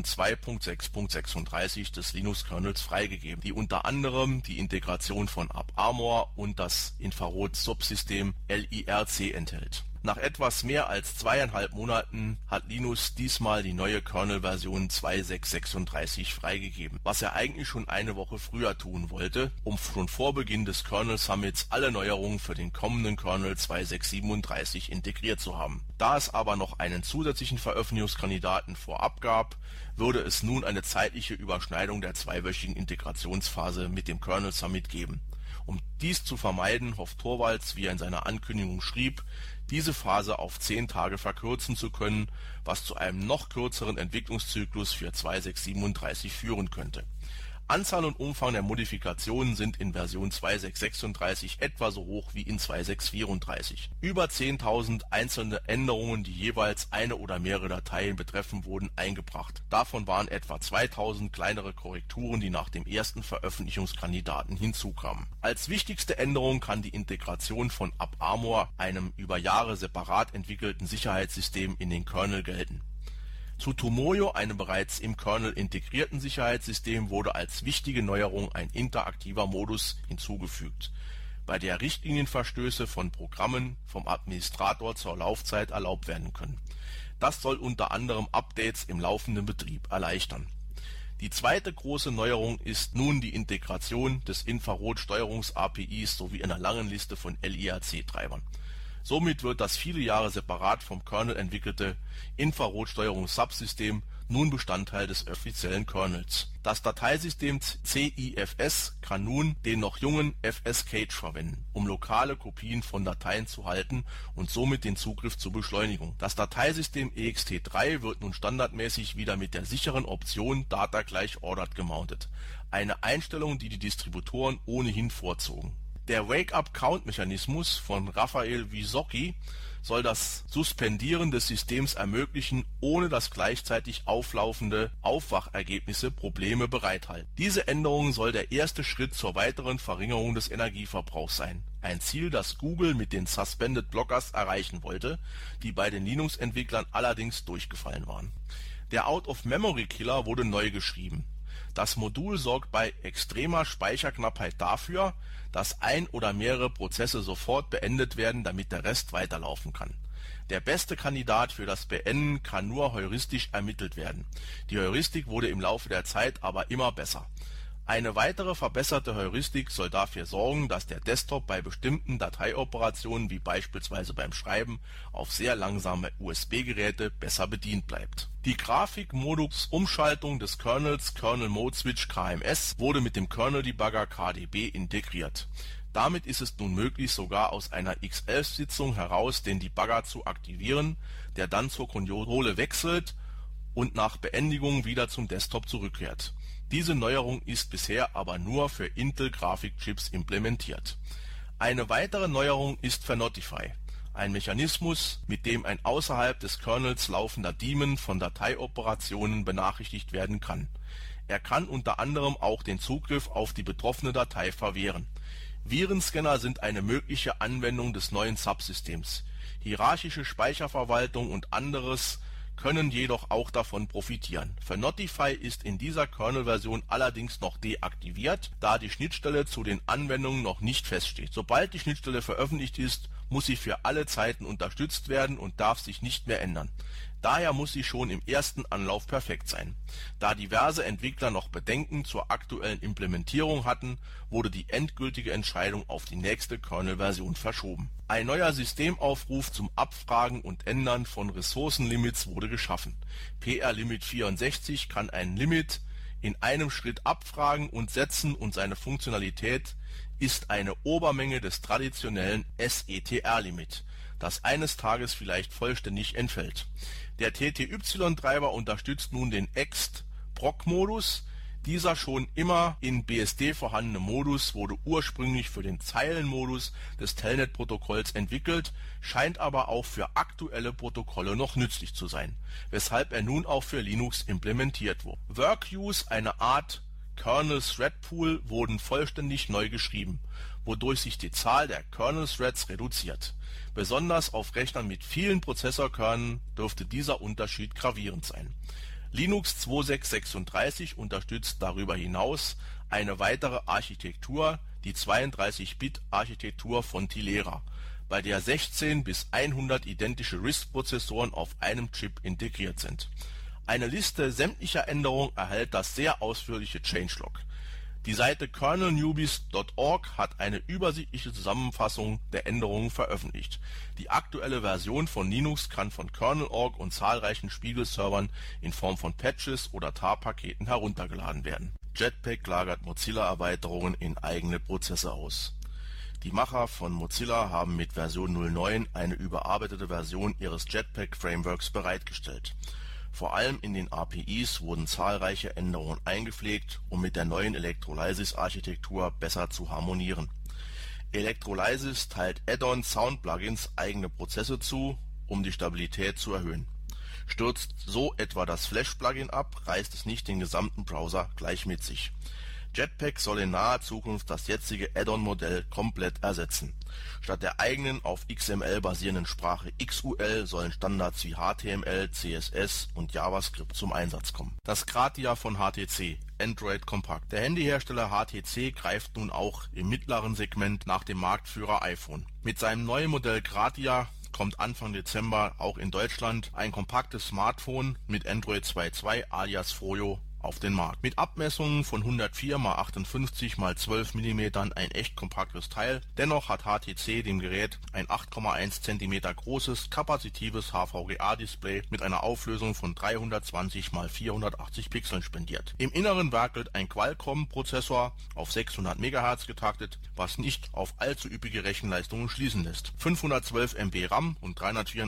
2.6.36 des Linux-Kernels freigegeben, die unter anderem die Integration von AppArmor und das Infrarot-Subsystem LIRC enthält. Nach etwas mehr als 2,5 Monaten hat Linus diesmal die neue Kernel-Version 2.6.36 freigegeben, was er eigentlich schon eine Woche früher tun wollte, um schon vor Beginn des Kernel Summits alle Neuerungen für den kommenden Kernel 2.6.37 integriert zu haben. Da es aber noch einen zusätzlichen Veröffentlichungskandidaten vorab gab, würde es nun eine zeitliche Überschneidung der zweiwöchigen Integrationsphase mit dem Kernel Summit geben. Um dies zu vermeiden, hofft Torvalds, wie er in seiner Ankündigung schrieb, diese Phase auf 10 Tage verkürzen zu können, was zu einem noch kürzeren Entwicklungszyklus für 2.6.37 führen könnte. Anzahl und Umfang der Modifikationen sind in Version 2.6.36 etwa so hoch wie in 2.6.34. Über 10.000 einzelne Änderungen, die jeweils eine oder mehrere Dateien betreffen, wurden eingebracht. Davon waren etwa 2.000 kleinere Korrekturen, die nach dem ersten Veröffentlichungskandidaten hinzukamen. Als wichtigste Änderung kann die Integration von AppArmor, einem über Jahre separat entwickelten Sicherheitssystem, in den Kernel gelten. Zu Tomoyo, einem bereits im Kernel integrierten Sicherheitssystem, wurde als wichtige Neuerung ein interaktiver Modus hinzugefügt, bei der Richtlinienverstöße von Programmen vom Administrator zur Laufzeit erlaubt werden können. Das soll unter anderem Updates im laufenden Betrieb erleichtern. Die zweite große Neuerung ist nun die Integration des Infrarot-Steuerungs-APIs sowie einer langen Liste von LIRC-Treibern. Somit wird das viele Jahre separat vom Kernel entwickelte Infrarot-Steuerungs-Subsystem nun Bestandteil des offiziellen Kernels. Das Dateisystem CIFS kann nun den noch jungen FS-Cache verwenden, um lokale Kopien von Dateien zu halten und somit den Zugriff zur Beschleunigung. Das Dateisystem ext3 wird nun standardmäßig wieder mit der sicheren Option Data gleich Ordered gemountet, eine Einstellung, die die Distributoren ohnehin vorzogen. Der Wake-up-Count-Mechanismus von Raphael Wysocki soll das Suspendieren des Systems ermöglichen, ohne dass gleichzeitig auflaufende Aufwachergebnisse Probleme bereithalten. Diese Änderung soll der erste Schritt zur weiteren Verringerung des Energieverbrauchs sein. Ein Ziel, das Google mit den Suspended Blockers erreichen wollte, die bei den Linux-Entwicklern allerdings durchgefallen waren. Der Out-of-Memory-Killer wurde neu geschrieben. Das Modul sorgt bei extremer Speicherknappheit dafür, dass ein oder mehrere Prozesse sofort beendet werden, damit der Rest weiterlaufen kann. Der beste Kandidat für das Beenden kann nur heuristisch ermittelt werden. Die Heuristik wurde im Laufe der Zeit aber immer besser. Eine weitere verbesserte Heuristik soll dafür sorgen, dass der Desktop bei bestimmten Dateioperationen wie beispielsweise beim Schreiben auf sehr langsame USB-Geräte besser bedient bleibt. Die Grafikmodus-Umschaltung des Kernels Kernel Mode Switch KMS wurde mit dem Kernel-Debugger KDB integriert. Damit ist es nun möglich, sogar aus einer X11-Sitzung heraus den Debugger zu aktivieren, der dann zur Konsole wechselt und nach Beendigung wieder zum Desktop zurückkehrt. Diese Neuerung ist bisher aber nur für Intel-Grafikchips implementiert. Eine weitere Neuerung ist Vernotify, ein Mechanismus, mit dem ein außerhalb des Kernels laufender Daemon von Dateioperationen benachrichtigt werden kann. Er kann unter anderem auch den Zugriff auf die betroffene Datei verwehren. Virenscanner sind eine mögliche Anwendung des neuen Subsystems. Hierarchische Speicherverwaltung und anderes können jedoch auch davon profitieren. Vernotify ist in dieser Kernel-Version allerdings noch deaktiviert, da die Schnittstelle zu den Anwendungen noch nicht feststeht. Sobald die Schnittstelle veröffentlicht ist, muss sie für alle Zeiten unterstützt werden und darf sich nicht mehr ändern. Daher muss sie schon im ersten Anlauf perfekt sein. Da diverse Entwickler noch Bedenken zur aktuellen Implementierung hatten, wurde die endgültige Entscheidung auf die nächste Kernel-Version verschoben. Ein neuer Systemaufruf zum Abfragen und Ändern von Ressourcenlimits wurde geschaffen. PR-Limit 64 kann ein Limit in einem Schritt abfragen und setzen und seine Funktionalität ist eine Obermenge des traditionellen SETR-Limit, das eines Tages vielleicht vollständig entfällt. Der TTY-Treiber unterstützt nun den ext-proc-Modus. Dieser schon immer in BSD vorhandene Modus wurde ursprünglich für den Zeilenmodus des Telnet-Protokolls entwickelt, scheint aber auch für aktuelle Protokolle noch nützlich zu sein, weshalb er nun auch für Linux implementiert wurde. Workuse, eine Art Kernel-Thread-Pool wurden vollständig neu geschrieben, wodurch sich die Zahl der Kernel-Threads reduziert. Besonders auf Rechnern mit vielen Prozessorkernen dürfte dieser Unterschied gravierend sein. Linux 2636 unterstützt darüber hinaus eine weitere Architektur, die 32-Bit-Architektur von Tilera, bei der 16 bis 100 identische RISC-Prozessoren auf einem Chip integriert sind. Eine Liste sämtlicher Änderungen erhält das sehr ausführliche Changelog. Die Seite kernelnewbies.org hat eine übersichtliche Zusammenfassung der Änderungen veröffentlicht. Die aktuelle Version von Linux kann von Kernel.org und zahlreichen Spiegelservern in Form von Patches oder TAR-Paketen heruntergeladen werden. Jetpack lagert Mozilla-Erweiterungen in eigene Prozesse aus. Die Macher von Mozilla haben mit Version 09 eine überarbeitete Version ihres Jetpack-Frameworks bereitgestellt. Vor allem in den APIs wurden zahlreiche Änderungen eingepflegt, um mit der neuen Electrolysis-Architektur besser zu harmonieren. Electrolysis teilt Add-on-Sound-Plugins eigene Prozesse zu, um die Stabilität zu erhöhen. Stürzt so etwa das Flash-Plugin ab, reißt es nicht den gesamten Browser gleich mit sich. Jetpack soll in naher Zukunft das jetzige Add-on-Modell komplett ersetzen. Statt der eigenen auf XML basierenden Sprache XUL sollen Standards wie HTML, CSS und JavaScript zum Einsatz kommen. Das Gratia von HTC, Android Compact. Der Handyhersteller HTC greift nun auch im mittleren Segment nach dem Marktführer iPhone. Mit seinem neuen Modell Gratia kommt Anfang Dezember auch in Deutschland ein kompaktes Smartphone mit Android 2.2 alias Froyo auf den Markt. Mit Abmessungen von 104 x 58 x 12 mm ein echt kompaktes Teil. Dennoch hat HTC dem Gerät ein 8,1 cm großes, kapazitives HVGA-Display mit einer Auflösung von 320 x 480 Pixeln spendiert. Im Inneren werkelt ein Qualcomm-Prozessor auf 600 MHz getaktet, was nicht auf allzu üppige Rechenleistungen schließen lässt. 512 MB RAM und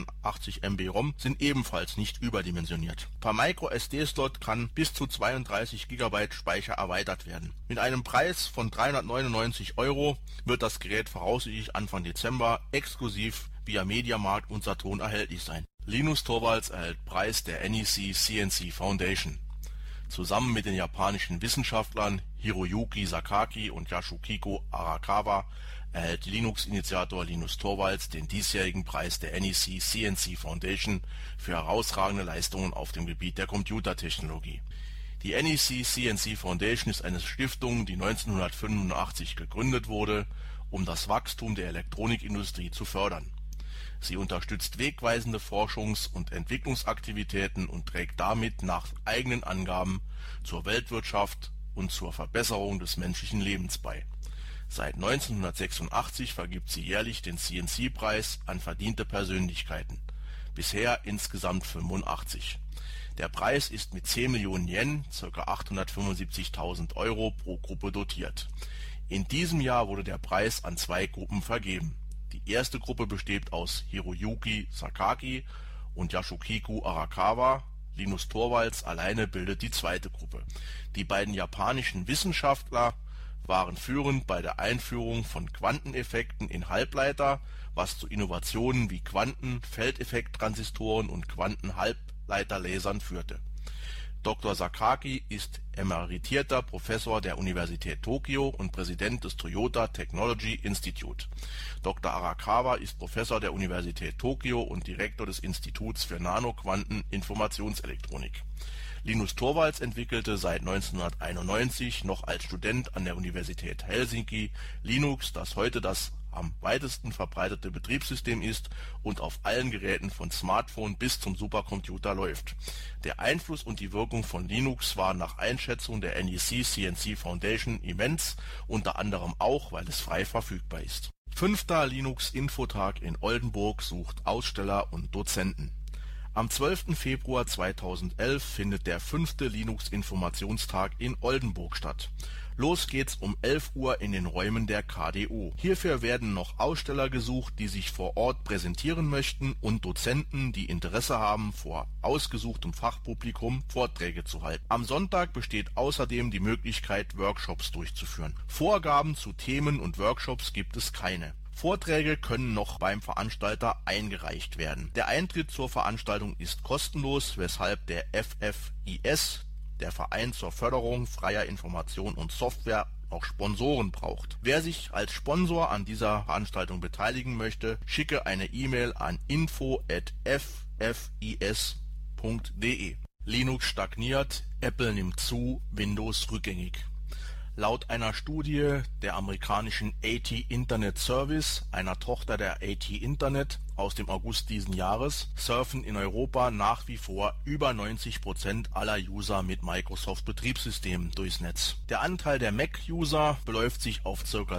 384 MB ROM sind ebenfalls nicht überdimensioniert. Per Micro-SD-Slot kann bis zu 32 GB Speicher erweitert werden. Mit einem Preis von 399 € wird das Gerät voraussichtlich Anfang Dezember exklusiv via Mediamarkt und Saturn erhältlich sein. Linus Torvalds erhält Preis der NEC CNC Foundation. Zusammen mit den japanischen Wissenschaftlern Hiroyuki Sakaki und Yasuhiko Arakawa erhält Linux-Initiator Linus Torvalds den diesjährigen Preis der NEC CNC Foundation für herausragende Leistungen auf dem Gebiet der Computertechnologie. Die NEC CNC Foundation ist eine Stiftung, die 1985 gegründet wurde, um das Wachstum der Elektronikindustrie zu fördern. Sie unterstützt wegweisende Forschungs- und Entwicklungsaktivitäten und trägt damit nach eigenen Angaben zur Weltwirtschaft und zur Verbesserung des menschlichen Lebens bei. Seit 1986 vergibt sie jährlich den CNC-Preis an verdiente Persönlichkeiten. Bisher insgesamt 85. Der Preis ist mit 10 Millionen Yen, ca. 875.000 € pro Gruppe dotiert. In diesem Jahr wurde der Preis an 2 Gruppen vergeben. Die erste Gruppe besteht aus Hiroyuki Sakaki und Yasuhiko Arakawa. Linus Torvalds alleine bildet die zweite Gruppe. Die beiden japanischen Wissenschaftler waren führend bei der Einführung von Quanteneffekten in Halbleiter, was zu Innovationen wie Quanten-Feldeffekttransistoren und Quantenhalbleiterlasern führte. Dr. Sakaki ist emeritierter Professor der Universität Tokio und Präsident des Toyota Technology Institute. Dr. Arakawa ist Professor der Universität Tokio und Direktor des Instituts für Nanoquanten-Informationselektronik. Linus Torvalds entwickelte seit 1991 noch als Student an der Universität Helsinki Linux, das heute das am weitesten verbreitete Betriebssystem ist und auf allen Geräten von Smartphone bis zum Supercomputer läuft. Der Einfluss und die Wirkung von Linux war nach Einschätzung der NEC CNC Foundation immens, unter anderem auch, weil es frei verfügbar ist. 5. Linux-Infotag in Oldenburg sucht Aussteller und Dozenten. Am 12. Februar 2011 findet der 5. Linux-Informationstag in Oldenburg statt. Los geht's um 11 Uhr in den Räumen der KDO. Hierfür werden noch Aussteller gesucht, die sich vor Ort präsentieren möchten, und Dozenten, die Interesse haben, vor ausgesuchtem Fachpublikum Vorträge zu halten. Am Sonntag besteht außerdem die Möglichkeit, Workshops durchzuführen. Vorgaben zu Themen und Workshops gibt es keine. Vorträge können noch beim Veranstalter eingereicht werden. Der Eintritt zur Veranstaltung ist kostenlos, weshalb der FFIS der Verein zur Förderung freier Information und Software, noch Sponsoren braucht. Wer sich als Sponsor an dieser Veranstaltung beteiligen möchte, schicke eine E-Mail an info@ffis.de. Linux stagniert, Apple nimmt zu, Windows rückgängig. Laut einer Studie der amerikanischen AT Internet Service, einer Tochter der AT Internet, aus dem August diesen Jahres, surfen in Europa nach wie vor über 90% aller User mit Microsoft-Betriebssystemen durchs Netz. Der Anteil der Mac-User beläuft sich auf ca.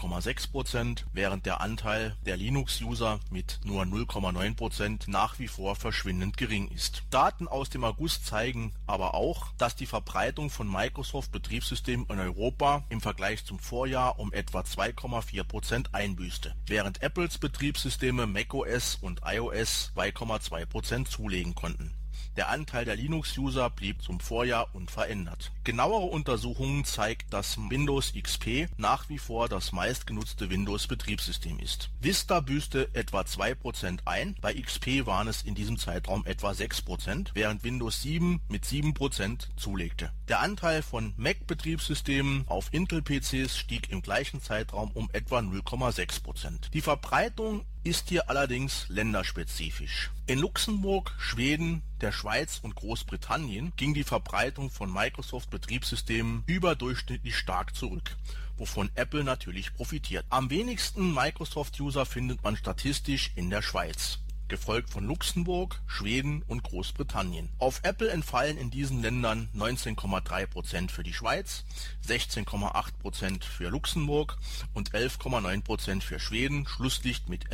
7,6%, während der Anteil der Linux-User mit nur 0,9% nach wie vor verschwindend gering ist. Daten aus dem August zeigen aber auch, dass die Verbreitung von Microsoft-Betriebssystemen in Europa im Vergleich zum Vorjahr um etwa 2,4% einbüßte, während Apples Betriebssysteme macOS und iOS 2,2% zulegen konnten. Der Anteil der Linux-User blieb zum Vorjahr unverändert. Genauere Untersuchungen zeigten, dass Windows XP nach wie vor das meistgenutzte Windows-Betriebssystem ist. Vista büßte etwa 2% ein, bei XP waren es in diesem Zeitraum etwa 6%, während Windows 7 mit 7% zulegte. Der Anteil von Mac-Betriebssystemen auf Intel-PCs stieg im gleichen Zeitraum um etwa 0,6%. Die Verbreitung ist hier allerdings länderspezifisch. In Luxemburg, Schweden, der Schweiz und Großbritannien ging die Verbreitung von Microsoft-Betriebssystemen überdurchschnittlich stark zurück, wovon Apple natürlich profitiert. Am wenigsten Microsoft-User findet man statistisch in der Schweiz, gefolgt von Luxemburg, Schweden und Großbritannien. Auf Apple entfallen in diesen Ländern 19,3% für die Schweiz, 16,8% für Luxemburg und 11,9% für Schweden. Schlusslicht mit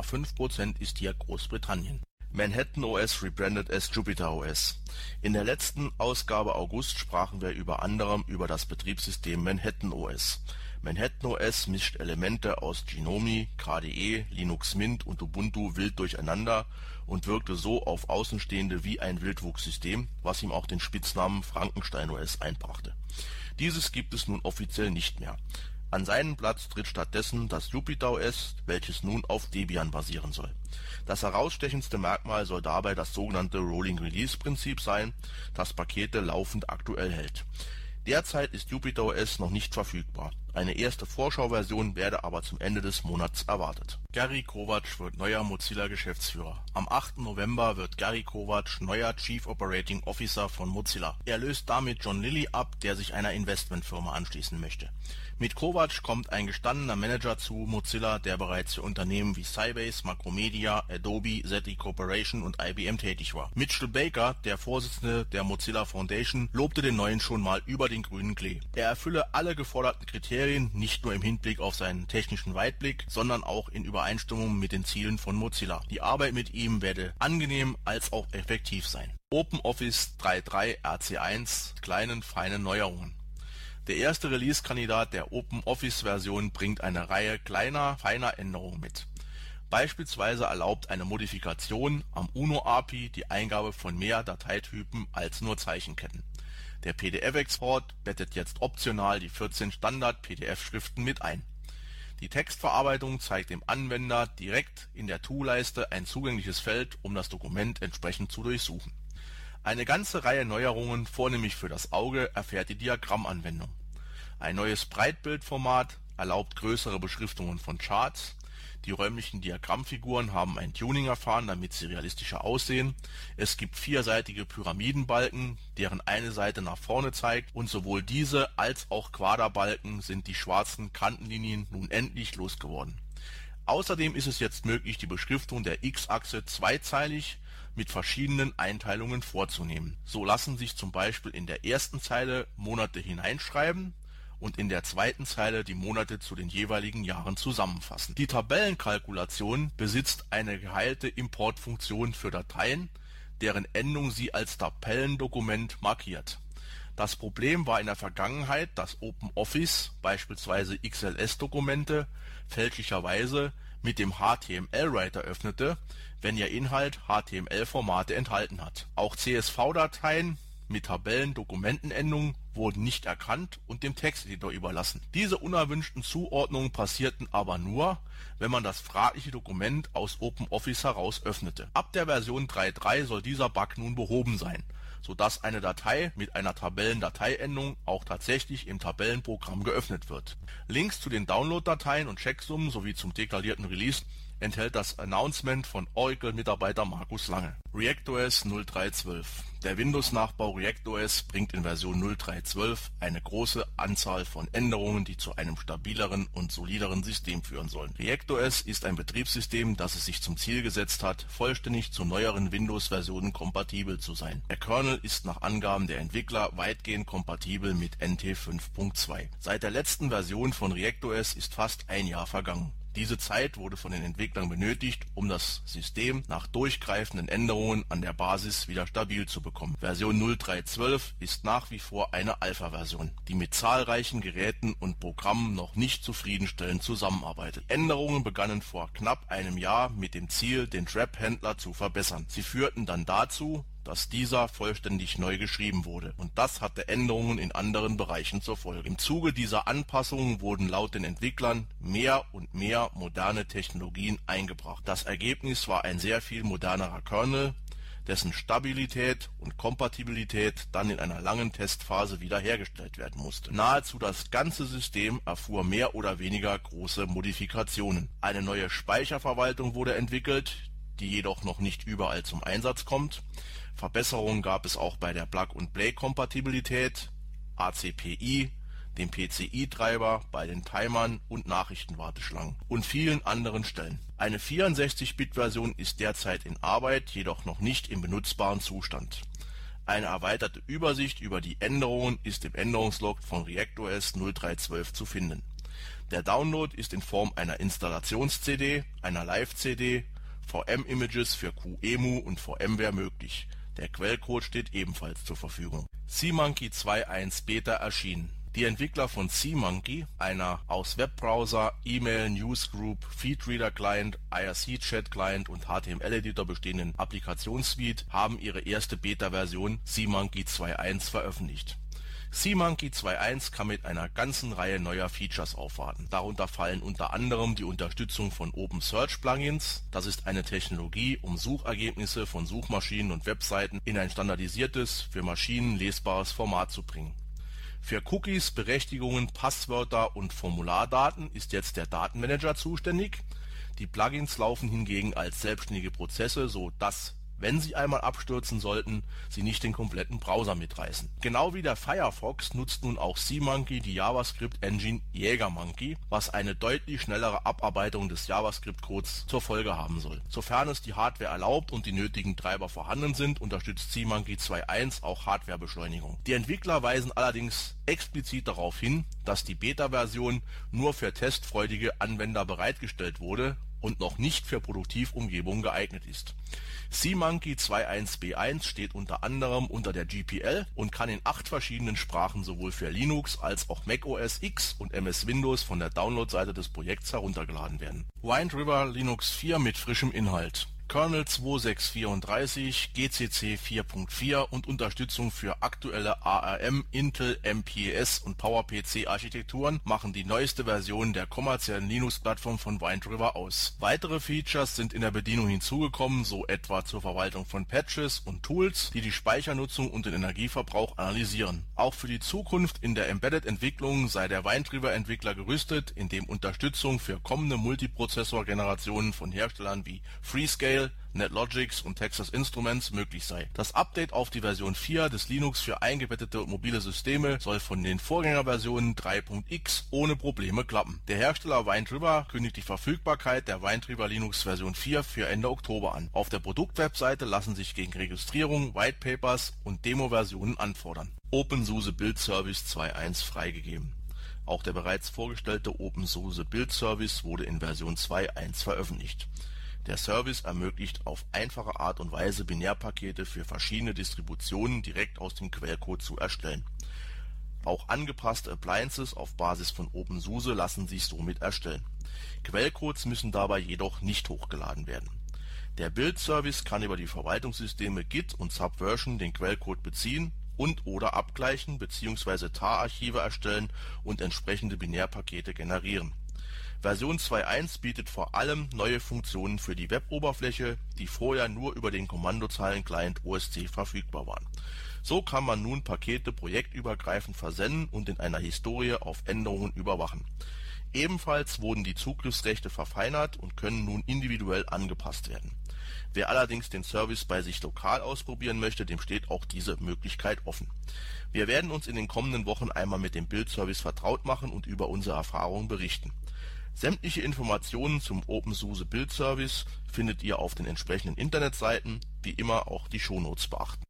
11,5% ist hier Großbritannien. Manhattan OS rebrandet as Jupiter OS. In der letzten Ausgabe August sprachen wir unter anderem über das Betriebssystem Manhattan OS. Manhattan OS mischt Elemente aus GNOME, KDE, Linux Mint und Ubuntu wild durcheinander und wirkte so auf Außenstehende wie ein Wildwuchssystem, was ihm auch den Spitznamen Frankenstein OS einbrachte. Dieses gibt es nun offiziell nicht mehr. An seinen Platz tritt stattdessen das Jupiter OS, welches nun auf Debian basieren soll. Das herausstechendste Merkmal soll dabei das sogenannte Rolling Release Prinzip sein, das Pakete laufend aktuell hält. Derzeit ist Jupiter OS noch nicht verfügbar. Eine erste Vorschauversion werde aber zum Ende des Monats erwartet. Gary Kovacs wird neuer Mozilla-Geschäftsführer. Am 8. November wird Gary Kovacs neuer Chief Operating Officer von Mozilla. Er löst damit John Lilly ab, der sich einer Investmentfirma anschließen möchte. Mit Kovacs kommt ein gestandener Manager zu Mozilla, der bereits für Unternehmen wie Sybase, Macromedia, Adobe, ZTE Corporation und IBM tätig war. Mitchell Baker, der Vorsitzende der Mozilla Foundation, lobte den Neuen schon mal über den grünen Klee. Er erfülle alle geforderten Kriterien, nicht nur im Hinblick auf seinen technischen Weitblick, sondern auch in Übereinstimmung mit den Zielen von Mozilla. Die Arbeit mit ihm werde angenehm als auch effektiv sein. OpenOffice 3.3 RC1, kleinen, feinen Neuerungen. Der erste Release-Kandidat der OpenOffice-Version bringt eine Reihe kleiner, feiner Änderungen mit. Beispielsweise erlaubt eine Modifikation am UNO-API die Eingabe von mehr Dateitypen als nur Zeichenketten. Der PDF-Export bettet jetzt optional die 14 Standard-PDF-Schriften mit ein. Die Textverarbeitung zeigt dem Anwender direkt in der To-Leiste ein zugängliches Feld, um das Dokument entsprechend zu durchsuchen. Eine ganze Reihe Neuerungen, vornehmlich für das Auge, erfährt die Diagrammanwendung. Ein neues Breitbildformat erlaubt größere Beschriftungen von Charts. Die räumlichen Diagrammfiguren haben ein Tuning erfahren, damit sie realistischer aussehen. Es gibt vierseitige Pyramidenbalken, deren eine Seite nach vorne zeigt, und sowohl diese als auch Quaderbalken sind die schwarzen Kantenlinien nun endlich losgeworden. Außerdem ist es jetzt möglich, die Beschriftung der X-Achse zweizeilig mit verschiedenen Einteilungen vorzunehmen. So lassen sich zum Beispiel in der ersten Zeile Monate hineinschreiben und in der zweiten Zeile die Monate zu den jeweiligen Jahren zusammenfassen. Die Tabellenkalkulation besitzt eine geheilte Importfunktion für Dateien, deren Endung sie als Tabellendokument markiert. Das Problem war in der Vergangenheit, dass OpenOffice beispielsweise XLS-Dokumente fälschlicherweise mit dem HTML-Writer öffnete, wenn ihr Inhalt HTML-Formate enthalten hat. Auch CSV-Dateien mit Tabellendokumentenendungen wurden nicht erkannt und dem Texteditor überlassen. Diese unerwünschten Zuordnungen passierten aber nur, wenn man das fragliche Dokument aus OpenOffice heraus öffnete. Ab der Version 3.3 soll dieser Bug nun behoben sein. sodass eine Datei mit einer Tabellendateiendung auch tatsächlich im Tabellenprogramm geöffnet wird. Links zu den Download-Dateien und Checksummen sowie zum deklarierten Release enthält das Announcement von Oracle-Mitarbeiter Markus Lange. ReactOS 03.12. Der Windows-Nachbau ReactOS bringt in Version 03.12 eine große Anzahl von Änderungen, die zu einem stabileren und solideren System führen sollen. ReactOS ist ein Betriebssystem, das es sich zum Ziel gesetzt hat, vollständig zu neueren Windows-Versionen kompatibel zu sein. Der Kernel ist nach Angaben der Entwickler weitgehend kompatibel mit NT 5.2. Seit der letzten Version von ReactOS ist fast ein Jahr vergangen. Diese Zeit wurde von den Entwicklern benötigt, um das System nach durchgreifenden Änderungen an der Basis wieder stabil zu bekommen. Version 03.12 ist nach wie vor eine Alpha-Version, die mit zahlreichen Geräten und Programmen noch nicht zufriedenstellend zusammenarbeitet. Änderungen begannen vor knapp einem Jahr mit dem Ziel, den Trap-Händler zu verbessern. Sie führten dann dazu, dass dieser vollständig neu geschrieben wurde, und das hatte Änderungen in anderen Bereichen zur Folge. Im Zuge dieser Anpassungen wurden laut den Entwicklern mehr und mehr moderne Technologien eingebracht. Das Ergebnis war ein sehr viel modernerer Kernel, dessen Stabilität und Kompatibilität dann in einer langen Testphase wiederhergestellt werden musste. Nahezu das ganze System erfuhr mehr oder weniger große Modifikationen. Eine neue Speicherverwaltung wurde entwickelt, die jedoch noch nicht überall zum Einsatz kommt. Verbesserungen gab es auch bei der Plug-and-Play-Kompatibilität, ACPI, dem PCI-Treiber, bei den Timern und Nachrichtenwarteschlangen und vielen anderen Stellen. Eine 64-Bit-Version ist derzeit in Arbeit, jedoch noch nicht im benutzbaren Zustand. Eine erweiterte Übersicht über die Änderungen ist im Änderungslog von ReactOS 03.12 zu finden. Der Download ist in Form einer Installations-CD, einer Live-CD, VM-Images für QEMU und VMware möglich. Der Quellcode steht ebenfalls zur Verfügung. SeaMonkey 2.1 Beta erschienen. Die Entwickler von SeaMonkey, einer aus Webbrowser, E-Mail, Newsgroup, Feedreader-Client, IRC-Chat-Client und HTML-Editor bestehenden Applikationssuite, haben ihre erste Beta-Version SeaMonkey 2.1 veröffentlicht. SeaMonkey 2.1 kann mit einer ganzen Reihe neuer Features aufwarten. Darunter fallen unter anderem die Unterstützung von Open Search Plugins. Das ist eine Technologie, um Suchergebnisse von Suchmaschinen und Webseiten in ein standardisiertes, für Maschinen lesbares Format zu bringen. Für Cookies, Berechtigungen, Passwörter und Formulardaten ist jetzt der Datenmanager zuständig. Die Plugins laufen hingegen als selbstständige Prozesse, so dass, wenn sie einmal abstürzen sollten, sie nicht den kompletten Browser mitreißen. Genau wie der Firefox nutzt nun auch SeaMonkey die JavaScript-Engine JagerMonkey, was eine deutlich schnellere Abarbeitung des JavaScript-Codes zur Folge haben soll. Sofern es die Hardware erlaubt und die nötigen Treiber vorhanden sind, unterstützt SeaMonkey 2.1 auch Hardwarebeschleunigung. Die Entwickler weisen allerdings explizit darauf hin, dass die Beta-Version nur für testfreudige Anwender bereitgestellt wurde und noch nicht für Produktivumgebungen geeignet ist. SeaMonkey 2.1b1 steht unter anderem unter der GPL und kann in 8 verschiedenen Sprachen sowohl für Linux als auch Mac OS X und MS Windows von der Download-Seite des Projekts heruntergeladen werden. Wind River Linux 4 mit frischem Inhalt. Kernel 2.6.34, GCC 4.4 und Unterstützung für aktuelle ARM, Intel, MPES und PowerPC Architekturen machen die neueste Version der kommerziellen Linux-Plattform von Wind River aus. Weitere Features sind in der Bedienung hinzugekommen, so etwa zur Verwaltung von Patches und Tools, die die Speichernutzung und den Energieverbrauch analysieren. Auch für die Zukunft in der Embedded-Entwicklung sei der Wind River-Entwickler gerüstet, indem Unterstützung für kommende Multiprozessor-Generationen von Herstellern wie Freescale, NetLogix und Texas Instruments möglich sei. Das Update auf die Version 4 des Linux für eingebettete mobile Systeme soll von den Vorgängerversionen 3.x ohne Probleme klappen. Der Hersteller Wind River kündigt die Verfügbarkeit der Wind River Linux Version 4 für Ende Oktober an. Auf der Produktwebseite lassen sich gegen Registrierung Whitepapers und Demo-Versionen anfordern. OpenSUSE Build Service 2.1 freigegeben. Auch der bereits vorgestellte OpenSUSE Build Service wurde in Version 2.1 veröffentlicht. Der Service ermöglicht auf einfache Art und Weise Binärpakete für verschiedene Distributionen direkt aus dem Quellcode zu erstellen. Auch angepasste Appliances auf Basis von OpenSUSE lassen sich somit erstellen. Quellcodes müssen dabei jedoch nicht hochgeladen werden. Der Build-Service kann über die Verwaltungssysteme Git und Subversion den Quellcode beziehen und/oder abgleichen bzw. TAR-Archive erstellen und entsprechende Binärpakete generieren. Version 2.1 bietet vor allem neue Funktionen für die Web-Oberfläche, die vorher nur über den Kommandozeilen-Client OSC verfügbar waren. So kann man nun Pakete projektübergreifend versenden und in einer Historie auf Änderungen überwachen. Ebenfalls wurden die Zugriffsrechte verfeinert und können nun individuell angepasst werden. Wer allerdings den Service bei sich lokal ausprobieren möchte, dem steht auch diese Möglichkeit offen. Wir werden uns in den kommenden Wochen einmal mit dem Build-Service vertraut machen und über unsere Erfahrungen berichten. Sämtliche Informationen zum OpenSUSE Build-Service findet ihr auf den entsprechenden Internetseiten, wie immer auch die Shownotes beachten.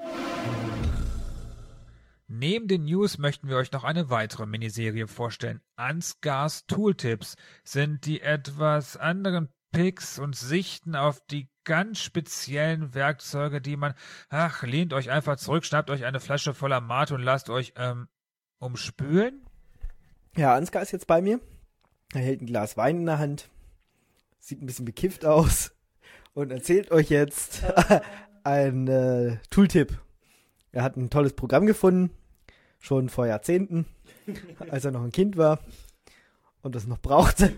Neben den News möchten wir euch noch eine weitere Miniserie vorstellen. Ansgars Tooltips sind die etwas anderen Picks und Sichten auf die ganz speziellen Werkzeuge, die man, lehnt euch einfach zurück, schnappt euch eine Flasche voller Mate und lasst euch umspülen. Ja, Ansgar ist jetzt bei mir. Er hält ein Glas Wein in der Hand, sieht ein bisschen bekifft aus und erzählt euch jetzt ein Tooltip. Er hat ein tolles Programm gefunden, schon vor Jahrzehnten, als er noch ein Kind war und das noch brauchte.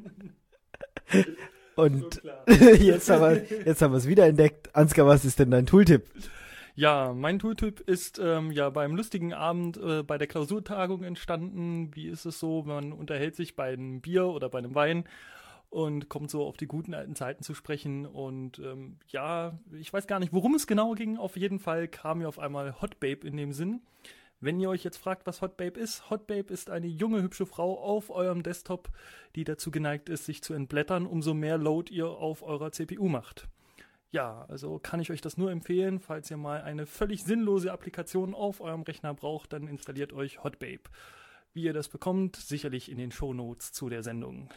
Und jetzt haben wir es wiederentdeckt. Ansgar, was ist denn dein Tooltip? Ja, mein Tooltip ist beim lustigen Abend bei der Klausurtagung entstanden. Wie ist es so, man unterhält sich bei einem Bier oder bei einem Wein und kommt so auf die guten alten Zeiten zu sprechen. Und ich weiß gar nicht, worum es genau ging. Auf jeden Fall kam mir auf einmal Hotbabe in dem Sinn. Wenn ihr euch jetzt fragt, was Hotbabe ist eine junge, hübsche Frau auf eurem Desktop, die dazu geneigt ist, sich zu entblättern, umso mehr Load ihr auf eurer CPU macht. Ja, also kann ich euch das nur empfehlen, falls ihr mal eine völlig sinnlose Applikation auf eurem Rechner braucht, dann installiert euch Hotbabe. Wie ihr das bekommt, sicherlich in den Shownotes zu der Sendung.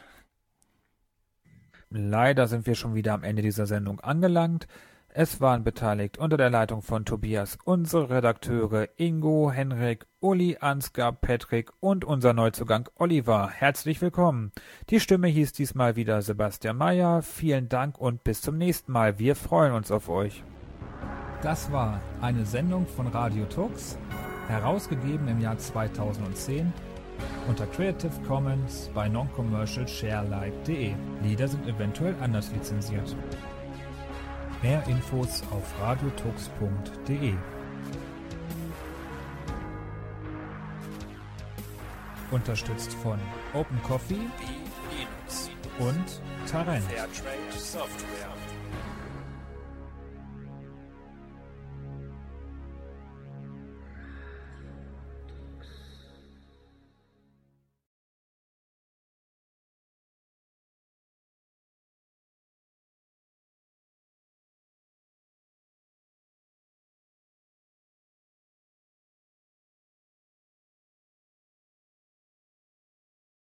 Leider sind wir schon wieder am Ende dieser Sendung angelangt. Es waren beteiligt unter der Leitung von Tobias unsere Redakteure Ingo, Henrik, Uli, Ansgar, Patrick und unser Neuzugang Oliver. Herzlich willkommen. Die Stimme hieß diesmal wieder Sebastian Mayer. Vielen Dank und bis zum nächsten Mal. Wir freuen uns auf euch. Das war eine Sendung von Radio Tux, herausgegeben im Jahr 2010 unter Creative Commons bei noncommercialsharealike.de. Lieder sind eventuell anders lizenziert. Mehr Infos auf radiotux.de. Unterstützt von Open Coffee und Tarent. Fairtrade Software.